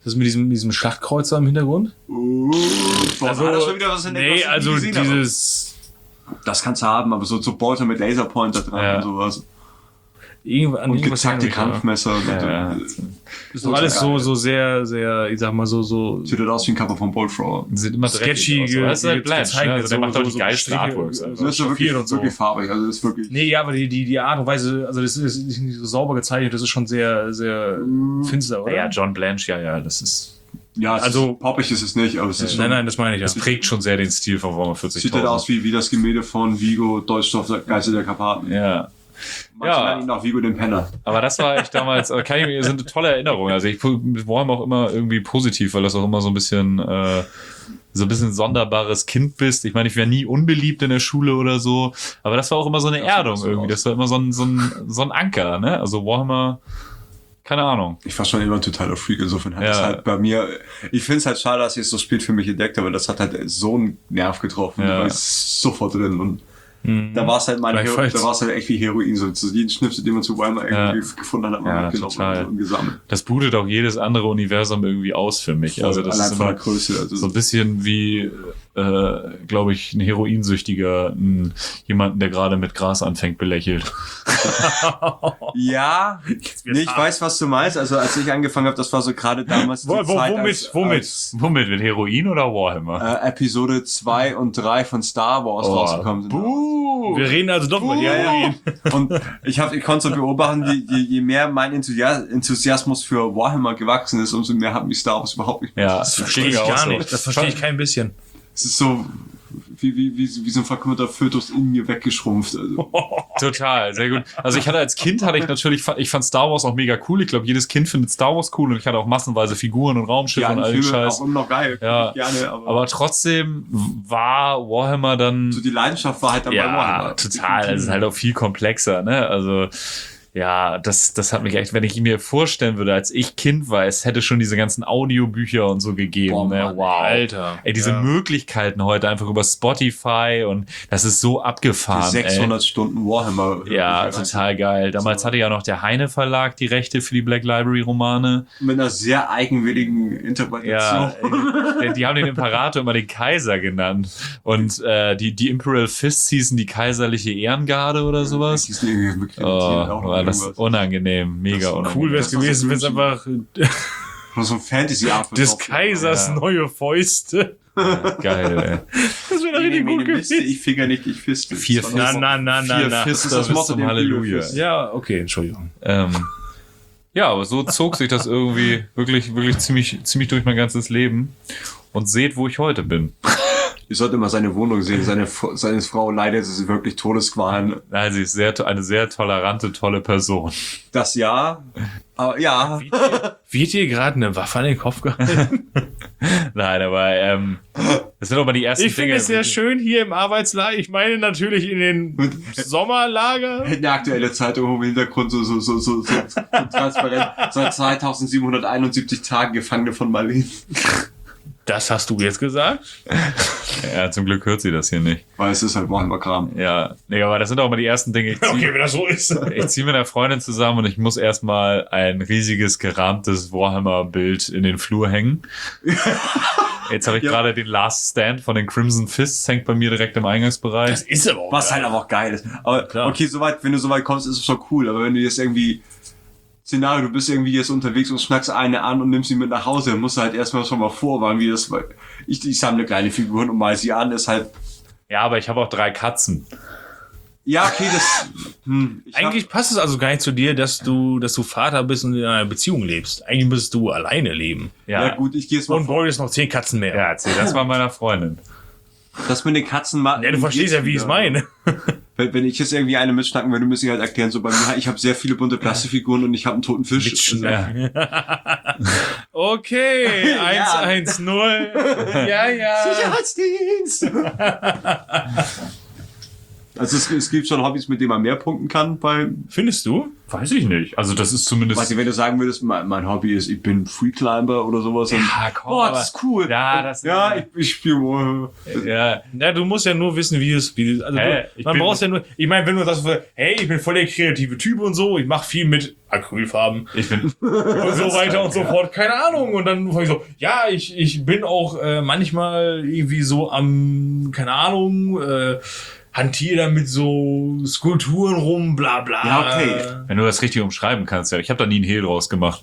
Das mit diesem Schlachtkreuzer im Hintergrund? War das schon wieder was in der Nee, Klasse, also die gesehen habe? dieses... Das kannst du haben, aber so Bolter mit Laserpointer dran Ja. und sowas. Irgendwann Und gezackte Kampf. Kampfmesser. Ja. Das ist doch alles so sehr, sehr, ich sag mal so Sieht halt aus wie ein Cover von Boltfraw. Sieht immer sketchy dreckig aus. Das ist halt Blanche, gezeichnet, ne? Also der macht doch die geilsten Striche, Artworks. so Also. Das ist ja wirklich, und so. wirklich farbig. Also das ist wirklich. Nee, ja, aber die Art und Weise, also das ist nicht so sauber gezeichnet, das ist schon sehr, sehr finster, oder? Ja, John Blanche, ja, das ist... Ja, also- also poppig ist es nicht, aber es ist schon. Nein, das meine ich ja. Das prägt schon sehr den Stil von Warhammer 40.000. Sieht halt aus wie das Gemälde von Vigo, Deutschstoff, Geister der Karpaten. Ja. Manche Ja. nennen ihn auch Vigo den Penner. Aber das war echt damals, sind tolle Erinnerungen. Also ich mit Warhammer auch immer irgendwie positiv, weil das auch immer so ein bisschen sonderbares Kind bist. Ich meine, ich wäre nie unbeliebt in der Schule oder so, aber das war auch immer so eine Erdung so irgendwie. aus. Das war immer so ein Anker, ne? Also Warhammer, keine Ahnung. Ich war schon immer ein totaler Freak, insofern hat Ja. es halt bei mir, ich finde es halt schade, dass ich es so spät für mich entdeckt habe, das hat halt so einen Nerv getroffen, Ja. da war ich sofort drin und da war es halt Gleichfalls. da war es halt echt wie Heroin, so jeden Schnipsel, den man zu Weimar irgendwie gefunden hat, hat man Ja, mitgenommen total. und gesammelt. Das bootet auch jedes andere Universum irgendwie aus für mich. Also das Allein ist von immer der Größe. Also so ein bisschen wie, glaube ich, ein Heroinsüchtiger, jemanden, der gerade mit Gras anfängt, belächelt. ja, wird's nee, ich hart. weiß, was du meinst. Also als ich angefangen habe, das war so gerade damals die Zeit, Womit? als Womit? Mit Heroin oder Warhammer? Episode 2 und 3 von Star Wars rausgekommen sind. Wir reden also doch mit Heroin. Und ich konnte so beobachten, je mehr mein Enthusiasmus für Warhammer gewachsen ist, umso mehr hat mich Star Wars überhaupt nicht mehr. Ja, Das verstehe ich gar nicht. Das verstehe ich kein bisschen. Es ist so wie so ein verkümmerter Fötus in mir weggeschrumpft. Also. Total, sehr gut. Also als Kind ich fand Star Wars auch mega cool. Ich glaube, jedes Kind findet Star Wars cool und ich hatte auch massenweise Figuren und Raumschiffe und all den Scheiß. auch immer noch geil. Ja. Gerne, Aber trotzdem war Warhammer dann so die Leidenschaft war halt dann bei ja, Warhammer. total. Es ist halt auch viel komplexer, ne? Also, ja, das hat mich echt, wenn ich mir vorstellen würde, als ich Kind war, es hätte schon diese ganzen Audiobücher und so gegeben, Boah, ne? Mann, Wow. Alter. Ey, diese Ja. Möglichkeiten heute einfach über Spotify und das ist so abgefahren, 600 Stunden Warhammer. Ja, total geil. Damals hatte ja noch der Heine Verlag die Rechte für die Black Library Romane. Mit einer sehr eigenwilligen Interpretation. Ja, die haben den Imperator immer den Kaiser genannt. Und die Imperial Fists hießen die kaiserliche Ehrengarde oder sowas. Die sind irgendwie wirklich Oh, war das irgendwas. unangenehm. Mega unangenehm. Cool wäre es Das ist gewesen, wenn es so einfach Oder so ein Fantasy-Art. des Kaisers Ja. neue Fäuste. Geil, Das wäre doch richtig gut gewesen. Ich finger nicht, ich fiste. Vier Das war Fist. Na. Vier Das Fister ist das bis Motto zum der Imperial Halleluja. Fist. Ja, okay, Entschuldigung. Ja, aber so zog sich das irgendwie wirklich ziemlich durch mein ganzes Leben. Und seht, wo ich heute bin. Ihr sollt immer seine Wohnung sehen. Seine Frau leidet, es ist wirklich Todesqualen. Nein, sie ist eine sehr tolerante, tolle Person. Das ja. Aber ja. Wird dir gerade eine Waffe an den Kopf gehalten? Nein, aber das sind doch mal die ersten Ich finde Dinge. es sehr schön hier im Arbeitslager. Ich meine natürlich in den Sommerlager. Eine aktuelle Zeitung im Hintergrund so transparent. Seit 2771 Tagen Gefangene von Marleen. Das hast du jetzt gesagt? Ja, zum Glück hört sie das hier nicht. Weil es ist halt Warhammer-Kram. Ja, nee, aber das sind auch mal die ersten Dinge. wenn das so ist. Ich ziehe mit einer Freundin zusammen und ich muss erstmal ein riesiges, gerahmtes Warhammer-Bild in den Flur hängen. Jetzt habe ich Ja. gerade den Last Stand von den Crimson Fists, hängt bei mir direkt im Eingangsbereich. Das ist aber auch Was geil. halt aber auch geil ist. Aber Klar. okay, wenn du so weit kommst, ist es schon cool. Aber wenn du jetzt irgendwie Szenario, du bist irgendwie jetzt unterwegs und schnackst eine an und nimmst sie mit nach Hause, dann musst du halt erstmal schon mal vorwarnen, wie das, weil ich sammle kleine Figuren und mal sie an, ist halt, Ja, aber ich habe auch 3 Katzen. ja, okay, das, Eigentlich passt es also gar nicht zu dir, dass du Vater bist und in einer Beziehung lebst. Eigentlich müsstest du alleine leben. ja gut, ich gehe jetzt mal Und bräuchtest noch 10 Katzen mehr. Ja, erzähl das mal meiner Freundin. das mit den Katzen mal. Ja, du verstehst ja, wie ich es meine. Wenn ich jetzt irgendwie eine mitschnacken würde, müsste ich halt erklären, so bei mir, ich habe sehr viele bunte Plastikfiguren und ich habe einen toten Fisch. Ja. Okay, Ja. 110. Ja. Sicherheitsdienst! Also es gibt schon Hobbys, mit denen man mehr punkten kann Findest du? Weiß ich nicht. Also das ist zumindest... Weißt du, wenn du sagen würdest, mein Hobby ist, ich bin Freeclimber oder sowas. Und, komm, boah, das ist cool. Ja, das Ja, ich spiele. ja. Ja, du musst ja nur wissen, wie es. Also man brauchst ja nur. Ich meine, wenn du sagst, hey, ich bin voll der kreative Typ und so, ich mache viel mit Acrylfarben Ich bin... und so weiter und so fort, keine Ahnung. Und dann war ich so, ja, ich bin auch manchmal irgendwie so am, keine Ahnung, hantiere da mit so Skulpturen rum, bla bla. Ja, okay. Wenn du das richtig umschreiben kannst, ja. Ich habe da nie einen Hehl draus gemacht.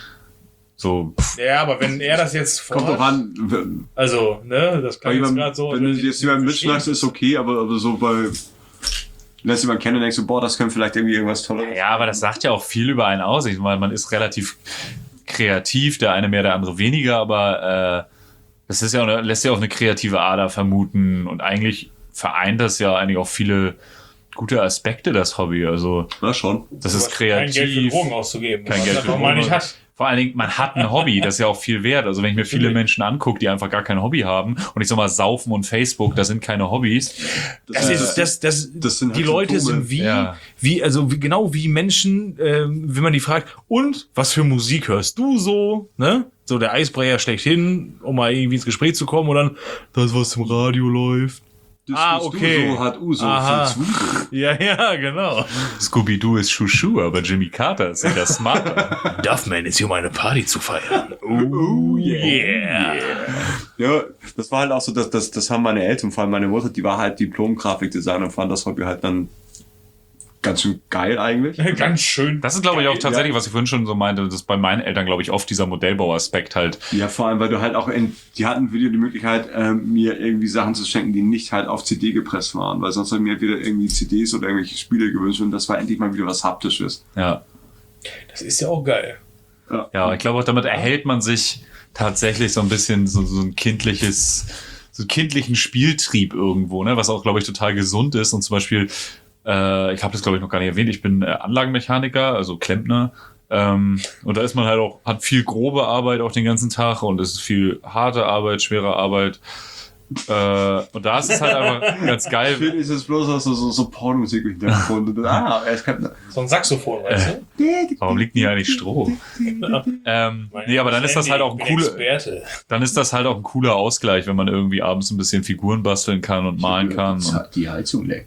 So, Ja, aber wenn er das jetzt Kommt drauf vorhat, an. also, ne, das kann jetzt gerade so. Wenn du jetzt jemanden mitschlagst, ist okay, aber so bei... Lässt jemand kennen und denkst so, boah, das könnte vielleicht irgendwie irgendwas Tolles. ja, aber das sagt ja auch viel über einen aus. Ich meine, man ist relativ kreativ, der eine mehr, der andere weniger, aber das ist ja lässt ja auch eine kreative Ader vermuten und eigentlich vereint das ja eigentlich auch viele gute Aspekte, das Hobby. Also Na schon. das ist Kein Geld für kreativ. Drogen auszugeben. Kein was Geld man für einfach mal Drogen. nicht hat. Vor allen Dingen, man hat ein Hobby, das ist ja auch viel wert. Also wenn ich mir viele Menschen angucke, die einfach gar kein Hobby haben und ich sag mal, Saufen und Facebook, das sind keine Hobbys. Das sind die halt Leute Symptome. sind Ja. genau wie Menschen, wenn man die fragt, und was für Musik hörst du so, ne? So der Eisbrecher schlechthin, um mal irgendwie ins Gespräch zu kommen und dann das, was im Radio läuft. Das okay. Uso hat Uso. Aha. Find's Uso. Ja, genau. Scooby-Doo ist Chouchou, aber Jimmy Carter ist ja smarter. Duffman ist hier, um eine Party zu feiern. Oh yeah. Ja, das war halt auch so, das haben meine Eltern, vor allem meine Mutter, die war halt Diplom-Grafikdesigner und fand das Hobby halt dann ganz schön geil eigentlich. Ganz schön. Das ist, glaube ich, auch geil, tatsächlich, ja. was ich vorhin schon so meinte, dass bei meinen Eltern, glaube ich, oft dieser Modellbauaspekt halt. Ja, vor allem, weil du halt auch die hatten wieder die Möglichkeit, mir irgendwie Sachen zu schenken, die nicht halt auf CD gepresst waren, weil sonst haben mir wieder irgendwie CDs oder irgendwelche Spiele gewünscht und das war endlich mal wieder was Haptisches. Ja. Das ist ja auch geil. Ja, ich glaube auch, damit erhält man sich tatsächlich so ein bisschen so ein kindlichen Spieltrieb irgendwo, ne, was auch, glaube ich, total gesund ist und zum Beispiel ich habe das, glaube ich, noch gar nicht erwähnt. Ich bin Anlagenmechaniker, also Klempner. Und da ist man halt auch, hat viel grobe Arbeit auch den ganzen Tag und es ist viel harte Arbeit, schwere Arbeit. Und da ist es halt einfach ganz geil. Schön ist es bloß auch so Pornomusik im Hintergrund. Er ist Klempner. So ein Saxophon, weißt du? Warum liegt denn hier eigentlich Stroh? Nee, aber dann ist das halt auch dann ist das halt auch ein cooler Ausgleich, wenn man irgendwie abends ein bisschen Figuren basteln kann und malen kann. Und, Die Heizung leckt.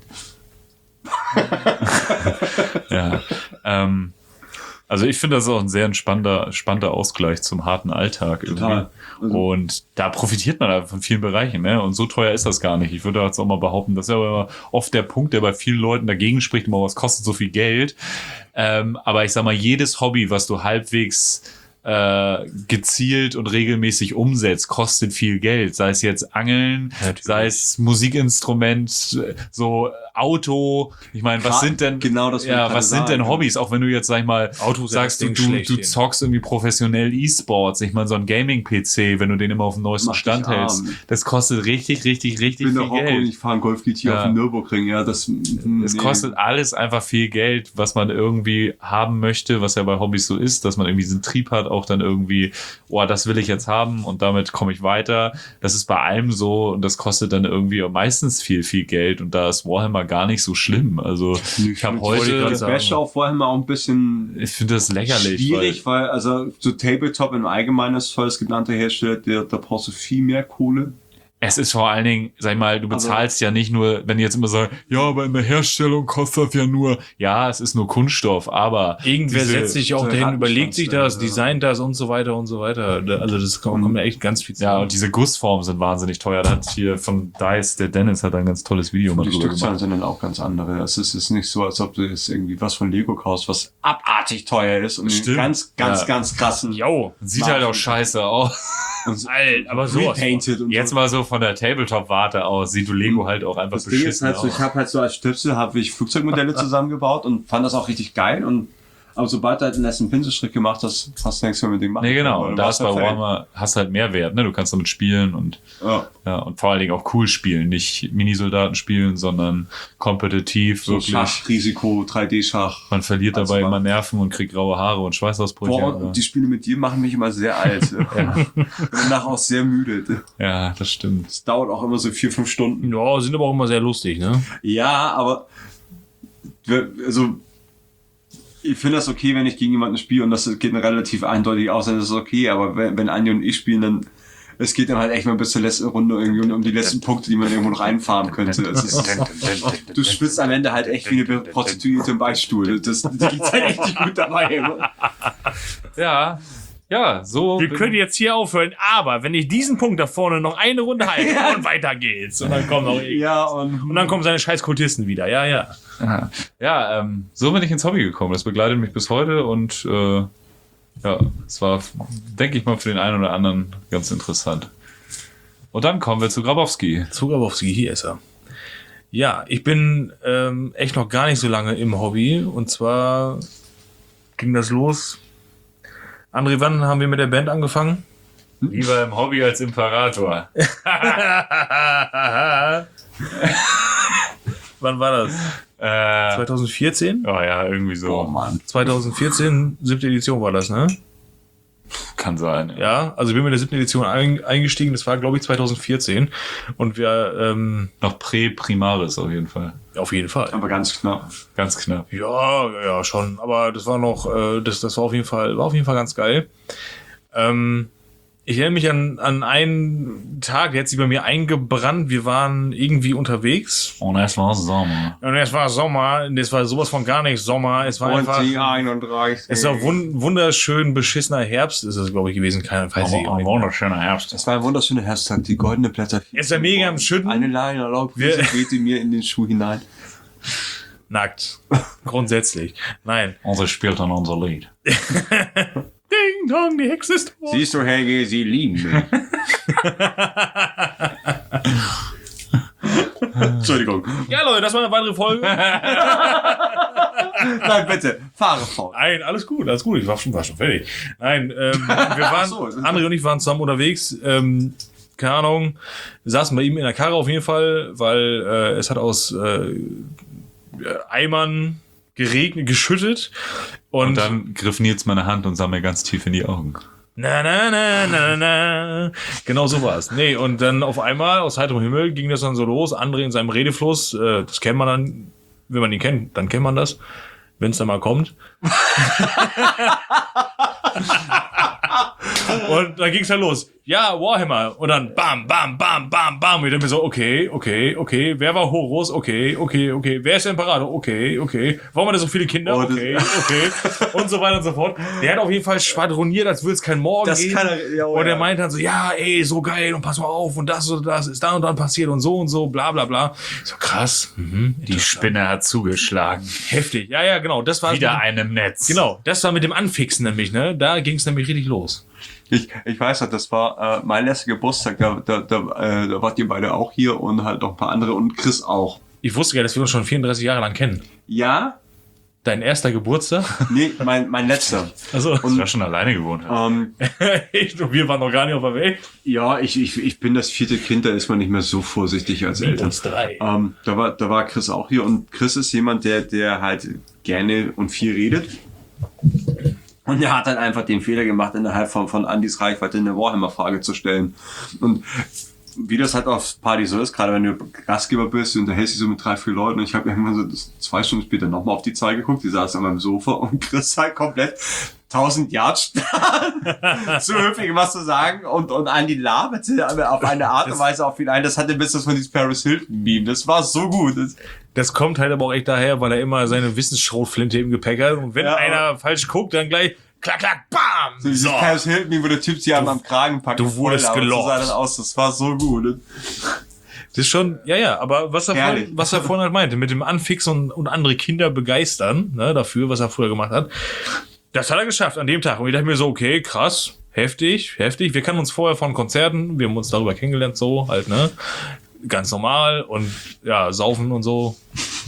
ja. Also ich finde, das ist auch ein sehr entspannter Ausgleich zum harten Alltag. Total. Irgendwie. Und da profitiert man halt von vielen Bereichen, ne? Und so teuer ist das gar nicht. Ich würde jetzt auch mal behaupten, das ist ja immer oft der Punkt, der bei vielen Leuten dagegen spricht, immer was kostet so viel Geld. Aber ich sag mal, jedes Hobby, was du halbwegs gezielt und regelmäßig umsetzt, kostet viel Geld. Sei es jetzt Angeln, sei es Musikinstrument, so Auto. Ich meine, was sind denn genau das, was sind denn Hobbys? Auch wenn du jetzt, sag ich mal, Autos sagst, sind das Ding du schlechthin. zockst irgendwie professionell E-Sports. Ich meine, so ein Gaming-PC, wenn du den immer auf dem neuesten Mach dich Stand hältst, arm. das kostet richtig Ich bin viel der Rocco und Geld. ich fahre ein Golf GT auf dem Nürburgring. Ja, Es kostet alles einfach viel Geld, was man irgendwie haben möchte, was ja bei Hobbys so ist, dass man irgendwie diesen Trieb hat, auch dann irgendwie, oh, das will ich jetzt haben und damit komme ich weiter. Das ist bei allem so und das kostet dann irgendwie meistens viel Geld und da ist Warhammer gar nicht so schlimm. Also ich habe heute, das Bash auch vorher mal auch ein bisschen ich finde das lächerlich. schwierig, weil also so Tabletop im Allgemeinen ist toll. Es gibt andere Hersteller, da brauchst du viel mehr Kohle. Es ist vor allen Dingen, sag ich mal, du bezahlst ja nicht nur, wenn die jetzt immer sagen, ja, aber in der Herstellung kostet das ja nur, ja, es ist nur Kunststoff, aber Irgendwer diese- setzt sich auch dahin, überlegt sich das, ja. designt das und so weiter und so weiter. Also das kommt ja echt ganz viel ja, und diese Gussformen sind wahnsinnig teuer. Da hat hier von Dice, der Dennis hat ein ganz tolles Video mal Die drüber Stückzahlen gemacht. sind dann auch ganz andere. Es ist nicht so, als ob du jetzt irgendwie was von Lego kaufst, was abartig teuer ist und Stimmt. ganz krassen. Jo, Sieht halt auch scheiße aus. alt, aber sowas. Repainted und Jetzt so. mal so von der Tabletop-Warte aus, sieht du Lego halt auch einfach Das Ding ist beschissen halt so, aus. ich habe halt so als Stöpsel habe ich Flugzeugmodelle zusammengebaut und fand das auch richtig geil und Aber sobald du halt den letzten Pinselstrich gemacht hast, hast du nichts mehr mit dem machen. Nee, genau. können, Und weil da du ist bei warst halt Warhammer, hast halt Mehrwert, ne? Du kannst damit spielen und, Ja. und vor allen Dingen auch cool spielen. Nicht Minisoldaten spielen, sondern kompetitiv, So wirklich. Schach, Risiko, 3D-Schach. Man verliert Also dabei man- immer Nerven und kriegt graue Haare und Schweißausbrüche. Boah, und die Spiele mit dir machen mich immer sehr alt. Und danach auch sehr müde. Ja, das stimmt. Es dauert auch immer so 4-5 Stunden. Ja, sind aber auch immer sehr lustig, ne? Ja, aber also ich finde das okay, wenn ich gegen jemanden spiele und das geht relativ eindeutig aus, dann ist es okay, aber wenn Anja und ich spielen, dann es geht dann halt echt mal bis zur letzten Runde irgendwie um die letzten Punkte, die man irgendwo noch reinfarmen könnte. Es ist, du schwitzt am Ende halt echt wie eine Prostituierte im Beichtstuhl. Das liegt halt echt nicht gut dabei. Ja, ja, so. Wir können jetzt hier aufhören, aber wenn ich diesen Punkt da vorne noch eine Runde halte und weiter geht's. Und dann kommen noch Ja, und dann kommen seine scheiß Kultisten wieder. Ja, ja. Ja, so bin ich ins Hobby gekommen. Das begleitet mich bis heute und ja, es war, denke ich mal, für den einen oder anderen ganz interessant. Und dann kommen wir zu Grabowski. Zugabowski, hier ist er. Ja, ich bin echt noch gar nicht so lange im Hobby. Und zwar ging das los. André, wann haben wir mit der Band angefangen? Lieber im Hobby als Imperator. Wann war das? 2014? Oh ja, irgendwie so. oh Mann. 2014, 7. Edition war das, ne? Kann sein. Ja, also ich bin mit der 7. Edition eingestiegen, das war, glaube ich, 2014. Und wir, Noch Prä-Primaris auf jeden Fall. auf jeden Fall. Aber ganz knapp. Ganz knapp. Ja, ja, schon. Aber das war noch, das war auf jeden Fall ganz geil. Ich erinnere mich an einen Tag, der hat sich bei mir eingebrannt. Wir waren irgendwie unterwegs. Und es war Sommer. Und es war Sommer. Es war sowas von gar nicht Sommer. Es war einfach, 31. es war wunderschön beschissener Herbst, ist es, glaube ich, gewesen. Keiner weiß ich auch Ein nicht. wunderschöner Herbst. Das war ein wunderschöner Herbsttag. Die goldene Blätter. Es ist ja mega am Schütten. Eine Leine Laubwiese wehte mir in den Schuh hinein. Nackt. Grundsätzlich. Nein. Und sie spielt dann unser Lied. Ding dong, die Hexe ist tot. Siehst du, Helge, sie lieben mich. Entschuldigung. Ja, Leute, das war eine weitere Folge. Nein, bitte. Fahre fort. Nein, alles gut, alles gut. Ich war schon fertig. Nein, wir waren, so. André und ich waren zusammen unterwegs. Keine Ahnung, wir saßen bei ihm in der Karre auf jeden Fall, weil es hat aus Eimern geregnet, geschüttet. Und dann griff Nils meine Hand und sah mir ganz tief in die Augen. Na, na, na, na, na. Genau so war es. Nee, und dann auf einmal aus heiterem Himmel ging das dann so los. André in seinem Redefluss, das kennt man dann, wenn man ihn kennt, dann kennt man das, wenn es dann mal kommt. Und dann ging es dann los. Ja, Warhammer. Und dann bam, bam, bam, bam, bam. Und ich dachte mir so, okay. Wer war Horus? Okay. Wer ist der Imperator? Okay. Warum hat er so viele Kinder? Oh, das- Okay. Und so weiter und so fort. Der hat auf jeden Fall schwadroniert, als würde es kein Morgen Das geben. kann er- ja, oh und er ja. meint dann so, ja, ey, so geil und pass mal auf und das ist dann und dann passiert und so, bla bla bla. So krass. Die Spinne hat zugeschlagen. Heftig. Ja, genau. Das war Wieder einem Netz. Genau, das war mit dem Anfixen nämlich, ne? Da ging es nämlich richtig los. Ich weiß halt, das war mein letzter Geburtstag, da wart ihr beide auch hier und halt noch ein paar andere und Chris auch. Ich wusste ja, dass wir uns schon 34 Jahre lang kennen. Ja? Dein erster Geburtstag? Nee, mein letzter. Also, Ich war schon alleine gewohnt. wir waren noch gar nicht auf der Welt. Ja, ich bin das 4. Kind, da ist man nicht mehr so vorsichtig als Eltern. Uns 3. Da war Chris auch hier und Chris ist jemand, der halt gerne und viel redet. Und er hat halt einfach den Fehler gemacht, innerhalb von Andys Reichweite eine Warhammer-Frage zu stellen. Und wie das halt auf Party so ist, gerade wenn du Gastgeber bist, du unterhältst dich so mit 3, 4 Leuten und ich habe irgendwann so 2 Stunden später nochmal auf die Zahl geguckt, die saß an meinem Sofa und Chris halt komplett 1000 Yard stand, so höflich was zu sagen und Andy laberte auf eine Art und Weise auf ihn ein, das hatte ein bisschen von diesem Paris Hilton-Meme, das war so gut. Das kommt halt aber auch echt daher, weil er immer seine Wissensschrotflinte im Gepäck hat. Und wenn Ja, einer falsch guckt, dann gleich klack, klack, bam! So dieses Paris Hilton-Meme, wo der Typ sie am Kragen packt. du wurdest voll, aber gelockt. So sah das aus, das war so gut. Das ist schon, ja, aber was er Herrlich. vorhin halt meinte, mit dem Anfixen und andere Kinder begeistern, ne, dafür, was er früher gemacht hat, das hat er geschafft an dem Tag. Und ich dachte mir so, okay, krass, heftig. Wir kannten uns vorher von Konzerten, wir haben uns darüber kennengelernt, so halt, ne, ganz normal und ja, saufen und so.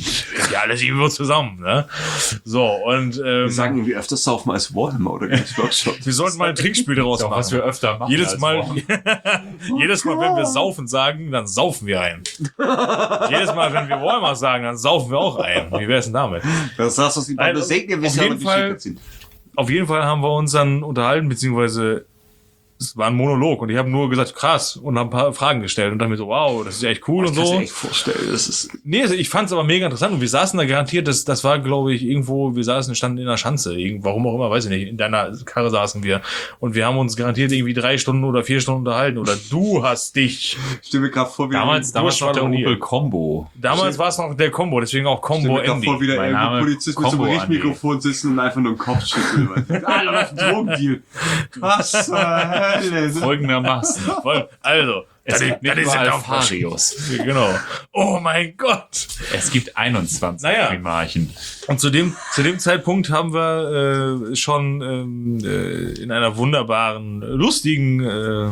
Ja, alle 7 wir zusammen, ne? So, und Wir sagen irgendwie öfters saufen als Warhammer oder Games Workshop. wir sollten mal ein Trinkspiel daraus machen. was wir öfter machen. Jedes als Mal, Wochen. jedes Mal, wenn wir saufen sagen, dann saufen wir ein. Jedes Mal, wenn wir Warhammer sagen, dann saufen wir auch ein. Wie wär's denn damit? Das sagst du, was die Bande Also, sagt, ihr auf wisst ja, jeden was die Fall- Schicker sind. Auf jeden Fall haben wir uns dann unterhalten, beziehungsweise es war ein Monolog und ich habe nur gesagt, krass, und habe ein paar Fragen gestellt und dann mir so, wow, das ist ja echt cool und Ich kann so. mir echt vorstellen, das ist... Nee, also ich fand es aber mega interessant und wir saßen da garantiert, das war, glaube ich, irgendwo, standen in der Schanze, warum auch immer, weiß ich nicht, in deiner Karre saßen wir und wir haben uns garantiert irgendwie 3 Stunden oder 4 Stunden unterhalten oder du hast dich. Ich stelle mir gerade vor, wie Damals noch der Durchschwadroniert. Opel Combo. Damals war es noch der Combo, deswegen auch ich stell Combo mir grad Andy. vor, wie da Mein irgendwie Name Polizist mit so einem Combo Richtmikrofon sitzen und einfach nur den Kopf schütteln. Ah, läuft ein Drogendeal. Was zur Hölle? Folgendermaßen. Also, Es gibt nicht das ist nur ja Alpharius. Genau. Oh mein Gott. Es gibt 21 Naja. Primarchen. Und zu dem Zeitpunkt haben wir schon in einer wunderbaren, lustigen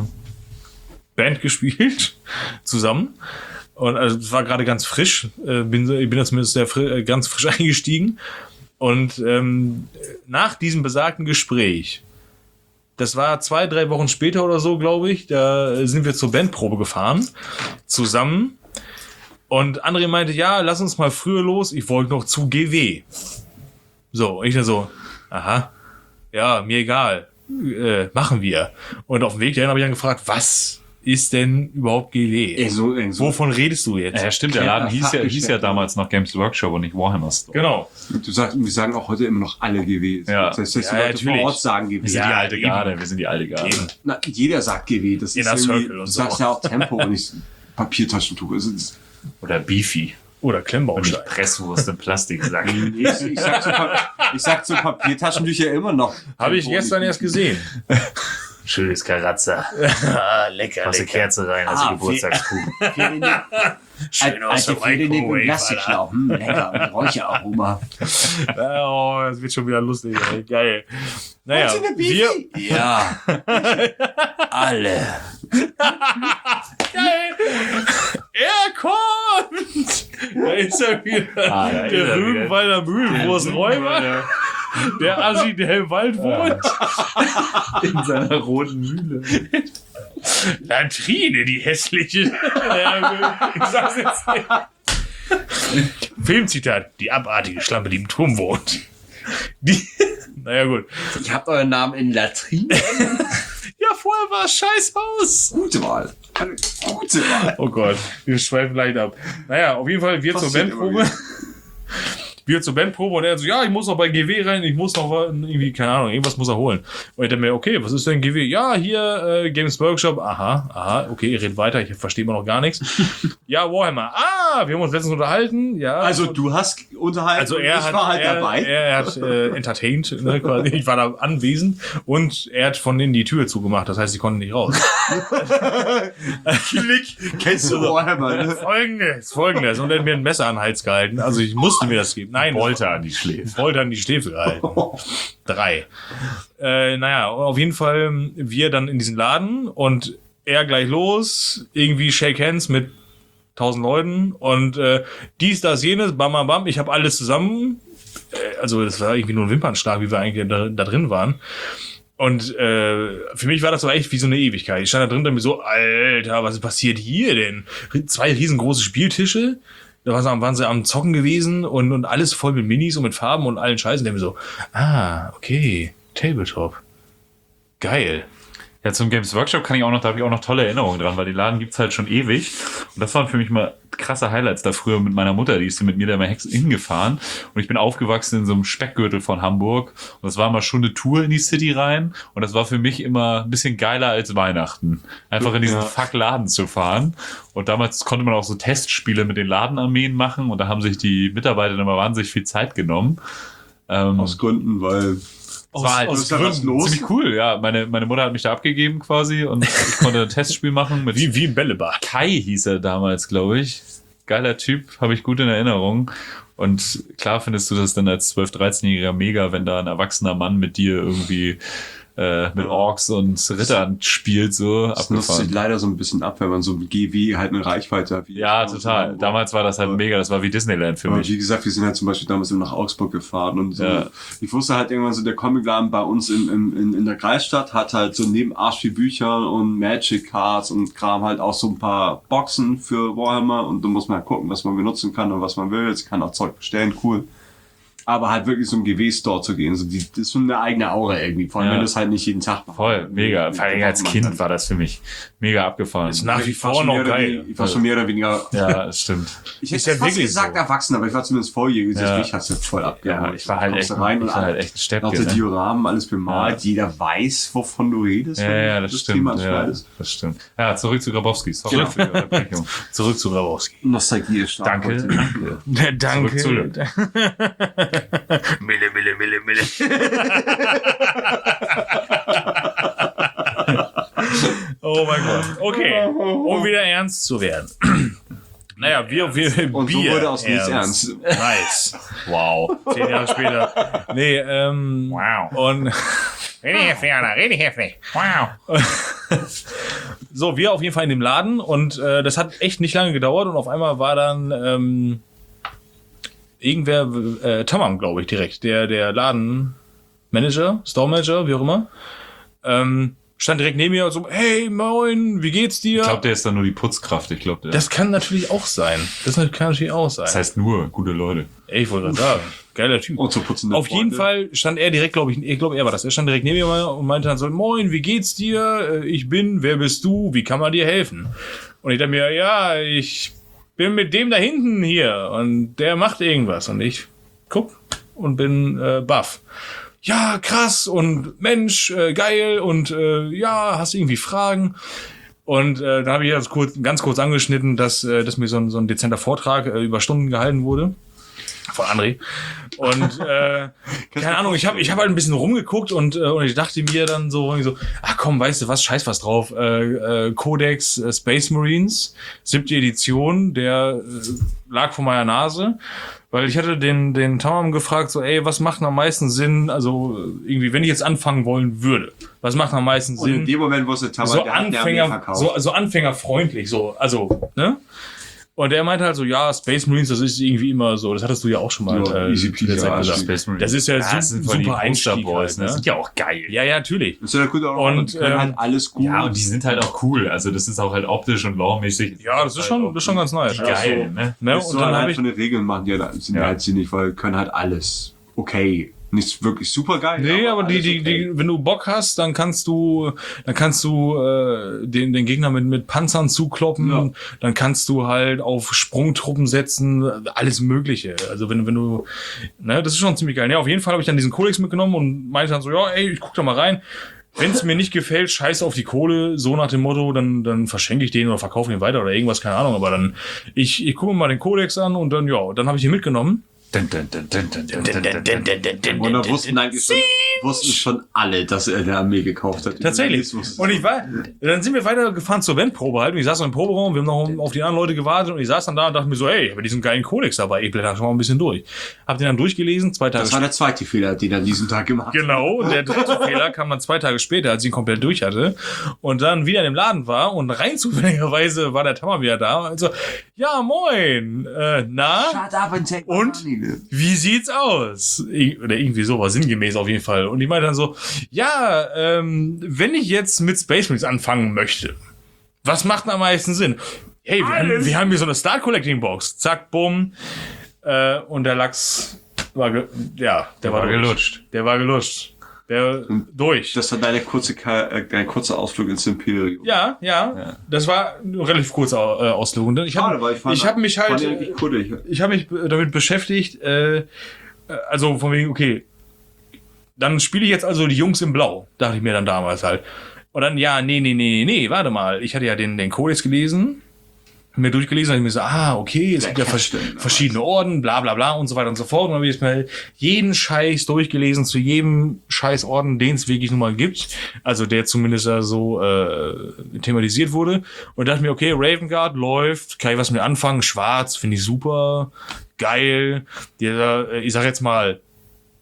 Band gespielt zusammen. Und also es war gerade ganz frisch. Ich bin da zumindest ganz frisch eingestiegen. Und nach diesem besagten Gespräch, das war 2-3 Wochen später oder so, glaube ich, da sind wir zur Bandprobe gefahren, zusammen. Und André meinte, ja, lass uns mal früher los, ich wollte noch zu GW. So, und ich dann so, aha, ja, mir egal, machen wir. Und auf dem Weg dahin habe ich dann gefragt, was ist denn überhaupt GW? So. Wovon redest du jetzt? Ja, stimmt, der Laden hieß ja damals noch Games Workshop und nicht Warhammer Store. Genau. Wir sagen auch heute immer noch alle GW. Ja. Das heißt, dass die Ja, Leute natürlich. vor Ort sagen GW. Wir sind Ja, die alte eben. Garde, wir sind die alte Garde. Eben. Na, jeder sagt GW. Das Inner ist irgendwie, Circle und du so. sagst ja auch Tempo und nicht Papiertaschentuch. Also, Oder Beefy. Oder Und Klemmbaustein. nicht Presswurst im Plastiksack. ich sag zu Papiertaschentücher immer noch. Habe ich Tempo gestern und erst gesehen. Schönes Karatzer. Lecker, Machst eine Kerze rein als Ah, Geburtstagskuchen. Schön aus dem Fede neben dem Microwave, Plastikschlauch. Lecker, mit Räucheraroma. Oh, das wird schon wieder lustig. Ey. Geil. Naja, wir... Ja. Alle. Er kommt! Da ist er wieder. Ah, da ist Der er wieder. Rügenwalder Mühlenwursträuber. Der Assi, der im Wald wohnt. In seiner roten Mühle. Latrine, die hässliche. Ja, ich sag's jetzt nicht. Filmzitat. Die abartige Schlampe, die im Turm wohnt. Naja, gut. Ihr habt euren Namen in Latrine. Ja, vorher war es Scheißhaus. Gute Wahl. Eine gute Wahl. Oh Gott, wir schweifen leicht ab. Naja, auf jeden Fall, wir zur Passiert Bandprobe. immer Wir zur Bandprobe und er so, ja, ich muss noch bei GW rein, ich muss noch irgendwie, keine Ahnung, irgendwas muss er holen. Und ich dachte mir, okay, was ist denn GW? Ja, hier, Games Workshop, aha, okay, ihr redet weiter, ich verstehe immer noch gar nichts. Ja, Warhammer, wir haben uns letztens unterhalten, ja. Also du hast unterhalten Also und er ich hat, war halt er, dabei. er hat entertained, ne, quasi. Ich war da anwesend und er hat von denen die Tür zugemacht, das heißt, sie konnten nicht raus. Klick. Kennst du Warhammer, ne? Folgendes. Und er hat mir ein Messer an den Hals gehalten, also ich musste mir das geben. Nein, Bolter an die Schläfe. Wollte an die Stiefel gehalten. 3. Naja, auf jeden Fall wir dann in diesen Laden und er gleich los, irgendwie Shake Hands mit 1000 Leuten und dies, das, jenes, bam, bam, bam. Ich habe alles zusammen. Also das war irgendwie nur ein Wimpernschlag, wie wir eigentlich da drin waren. Und für mich war das so echt wie so eine Ewigkeit. Ich stand da drin und mir so, Alter, was passiert hier denn? 2 riesengroße Spieltische. Da waren sie am Zocken gewesen und alles voll mit Minis und mit Farben und allen Scheißen. Der mir so, okay, Tabletop. Geil. Ja, zum Games Workshop da habe ich auch noch tolle Erinnerungen dran, weil den Laden gibt's halt schon ewig. Und das waren für mich mal krasse Highlights da früher mit meiner Mutter, die ist mit mir da mal hingefahren. Und ich bin aufgewachsen in so einem Speckgürtel von Hamburg. Und das war mal schon eine Tour in die City rein. Und das war für mich immer ein bisschen geiler als Weihnachten. Einfach in diesen Fuck-Laden zu fahren. Und damals konnte man auch so Testspiele mit den Ladenarmeen machen. Und da haben sich die Mitarbeiter immer wahnsinnig viel Zeit genommen. Aus Gründen, weil... aus Gründen. Was los? Ziemlich cool, ja. Meine Mutter hat mich da abgegeben quasi und ich konnte ein Testspiel machen mit Wie im Bällebad. Kai hieß er damals, glaube ich. Geiler Typ, habe ich gut in Erinnerung. Und klar findest du das dann als 12-, 13-Jähriger mega, wenn da ein erwachsener Mann mit dir irgendwie mit Orks und Rittern spielt, so Das nutzt sich abgefahren. leider so ein bisschen ab, wenn man so ein GW halt eine Reichweite hat. Ja, total. Damals war das halt mega, das war wie Disneyland für Aber mich. wie gesagt, wir sind halt zum Beispiel damals immer nach Augsburg gefahren und so. Ja. Ich wusste halt irgendwann so, der Comicladen bei uns in der Kreisstadt hat halt so neben arsch viel Büchern und Magic Cards und Kram halt auch so ein paar Boxen für Warhammer und da muss man halt gucken, was man benutzen kann und was man will. Jetzt kann auch Zeug bestellen, cool. Aber halt wirklich so ein GW-Store zu gehen, so das ist schon eine eigene Aura irgendwie, vor allem Ja. wenn du es halt nicht jeden Tag machst. Voll, mega. Vor allem als Kind war das für mich mega abgefahren. Ist nach wie Ich war vor schon noch mehr oder geil. weniger- Ich war schon mehr oder weniger, Ja, das stimmt. ich Ist hätte ja fast wirklich gesagt so. erwachsen, aber ich war zumindest volljährig, Ja. mich hat's jetzt voll abgehauen. Ja, ich war halt Kommst echt, da rein ich und war halt echt ein Steppke. auch der Ne? Dioramen, alles bemalt, jeder weiß, wovon du redest. Ja, wenn ja, du das stimmt. Thema Ja, anschneidest. das stimmt. Ja, zurück zu Grabowski. Sorry Genau. für die Unterbrechung. Zurück zu Grabowski. Nostalgie ist stark. Danke. heute. Danke. Danke. Zurück zu- Mille. Oh mein Gott. Okay. Um wieder ernst zu werden. Naja, wir Und so Bier wurde aus nichts ernst. Nice. Wow. 10 Jahre später. Nee, Wow. und Rede heftig. Wow. so, wir auf jeden Fall in dem Laden und das hat echt nicht lange gedauert und auf einmal war dann irgendwer, Tamam, glaube ich, direkt, der Ladenmanager, Store-Manager, wie auch immer, stand direkt neben mir und so, hey, moin, wie geht's dir? Ich glaube, der ist dann nur die Putzkraft. Ich glaube, Das kann natürlich auch sein. Das kann natürlich auch sein. das heißt nur gute Leute. Ey, ich wollte gerade sagen, geiler Typ. Und zu putzen. Auf jeden Fall stand er direkt, glaube ich er war das. Er stand direkt neben mir und meinte dann so, moin, wie geht's dir? Ich bin, wer bist du? Wie kann man dir helfen? Und ich dachte mir, ja, ich bin mit dem da hinten hier und der macht irgendwas. Und ich guck und bin baff. Ja, krass und Mensch, geil und ja, hast du irgendwie Fragen? Und da habe ich das ganz kurz angeschnitten, dass mir so ein dezenter Vortrag über Stunden gehalten wurde. Von André. Und keine Ahnung, ich hab halt ein bisschen rumgeguckt und ich dachte mir dann so, ach komm, weißt du was, scheiß was drauf. Codex Space Marines, 7. Edition, der lag vor meiner Nase. Weil ich hatte den Tamam gefragt, so, ey, was macht am meisten Sinn, also irgendwie, wenn ich jetzt anfangen wollen würde, was macht am meisten Und in Sinn? dem Moment wusste Tamam, So der hat der Armee Anfänger, verkauft. so anfängerfreundlich, so, also, ne? Und er meinte halt so, ja, Space Marines, das ist irgendwie immer so, das hattest du ja auch schon mal Ja, easy zu der peasy, Zeit ja, gesagt. Space Marines. Das ist ja das sind voll super die Einstieg Posterboys, halt, ne? ne? Das sind ja auch geil. Ja, natürlich. Das ist ja gut auch. Und, die können halt alles gut. Ja, und die sind halt auch cool. Also das ist auch halt optisch und lawmäßig. Ja, das ist schon ganz nice. geil, ne? Ne? Und Und so dann habe allein ich, von den Regeln machen die halt, sind Ja. die halt ziemlich, weil können halt alles okay. Nicht wirklich super geil. nee, aber alles okay. die, wenn du Bock hast, dann kannst du den Gegner mit Panzern zukloppen, Ja. dann kannst du halt auf Sprungtruppen setzen, alles Mögliche. Also wenn du, ne, das ist schon ziemlich geil. Ja, auf jeden Fall habe ich dann diesen Codex mitgenommen und meinte dann so, ja, ey, ich guck da mal rein. Wenn es mir nicht gefällt, scheiß auf die Kohle, so nach dem Motto, dann verschenke ich den oder verkaufe den weiter oder irgendwas, keine Ahnung. Aber dann, ich gucke mir mal den Codex an und dann, ja, dann habe ich ihn mitgenommen. Und da wussten schon alle, dass er eine Armee gekauft hat. Tatsächlich. Und dann sind wir weitergefahren zur Bandprobe halt. Und ich saß noch im Proberaum, wir haben noch auf die anderen Leute gewartet und ich saß dann da und dachte mir so, hey, ich habe diesen geilen Codex dabei, ich blätter schon mal ein bisschen durch. Hab den dann durchgelesen, 2 Tage Das war der zweite Fehler, den er an diesem Tag gemacht hat. Genau, und der dritte Fehler kam dann 2 Tage später, als ich ihn komplett durch hatte und dann wieder in dem Laden war und rein zufälligerweise war der Tamam wieder da. Also, ja, moin, na? Shut up and take Und? money. Wie sieht's aus? Oder irgendwie sowas, sinngemäß auf jeden Fall. Und ich meinte dann so, ja, wenn ich jetzt mit Space Marines anfangen möchte, was macht denn am meisten Sinn? Hey, wir haben hier so eine Start Collecting Box. Zack, bumm. Und der Lachs war, der war gelutscht. Der war gelutscht. Der durch. Das war dein kurzer Ausflug ins Imperium. Ja. Das war ein relativ kurzer Ausflug. Und ich Schade, weil ich habe mich halt, fand ihn cool. ich habe mich damit beschäftigt, also von wegen, okay, dann spiele ich jetzt also die Jungs in Blau, dachte ich mir dann damals halt. Und dann, ja, nee, warte mal, ich hatte ja den Codex gelesen, mir durchgelesen, und ich mir so, okay, es gibt ja verschiedene Orden, bla bla bla und so weiter und so fort. Und dann habe ich mir jeden Scheiß durchgelesen zu jedem Scheißorden, den es wirklich nun mal gibt. Also der zumindest so thematisiert wurde. Und dachte mir, okay, Raven Guard läuft, kann ich was mit anfangen, schwarz, finde ich super, geil. Ich sag jetzt mal,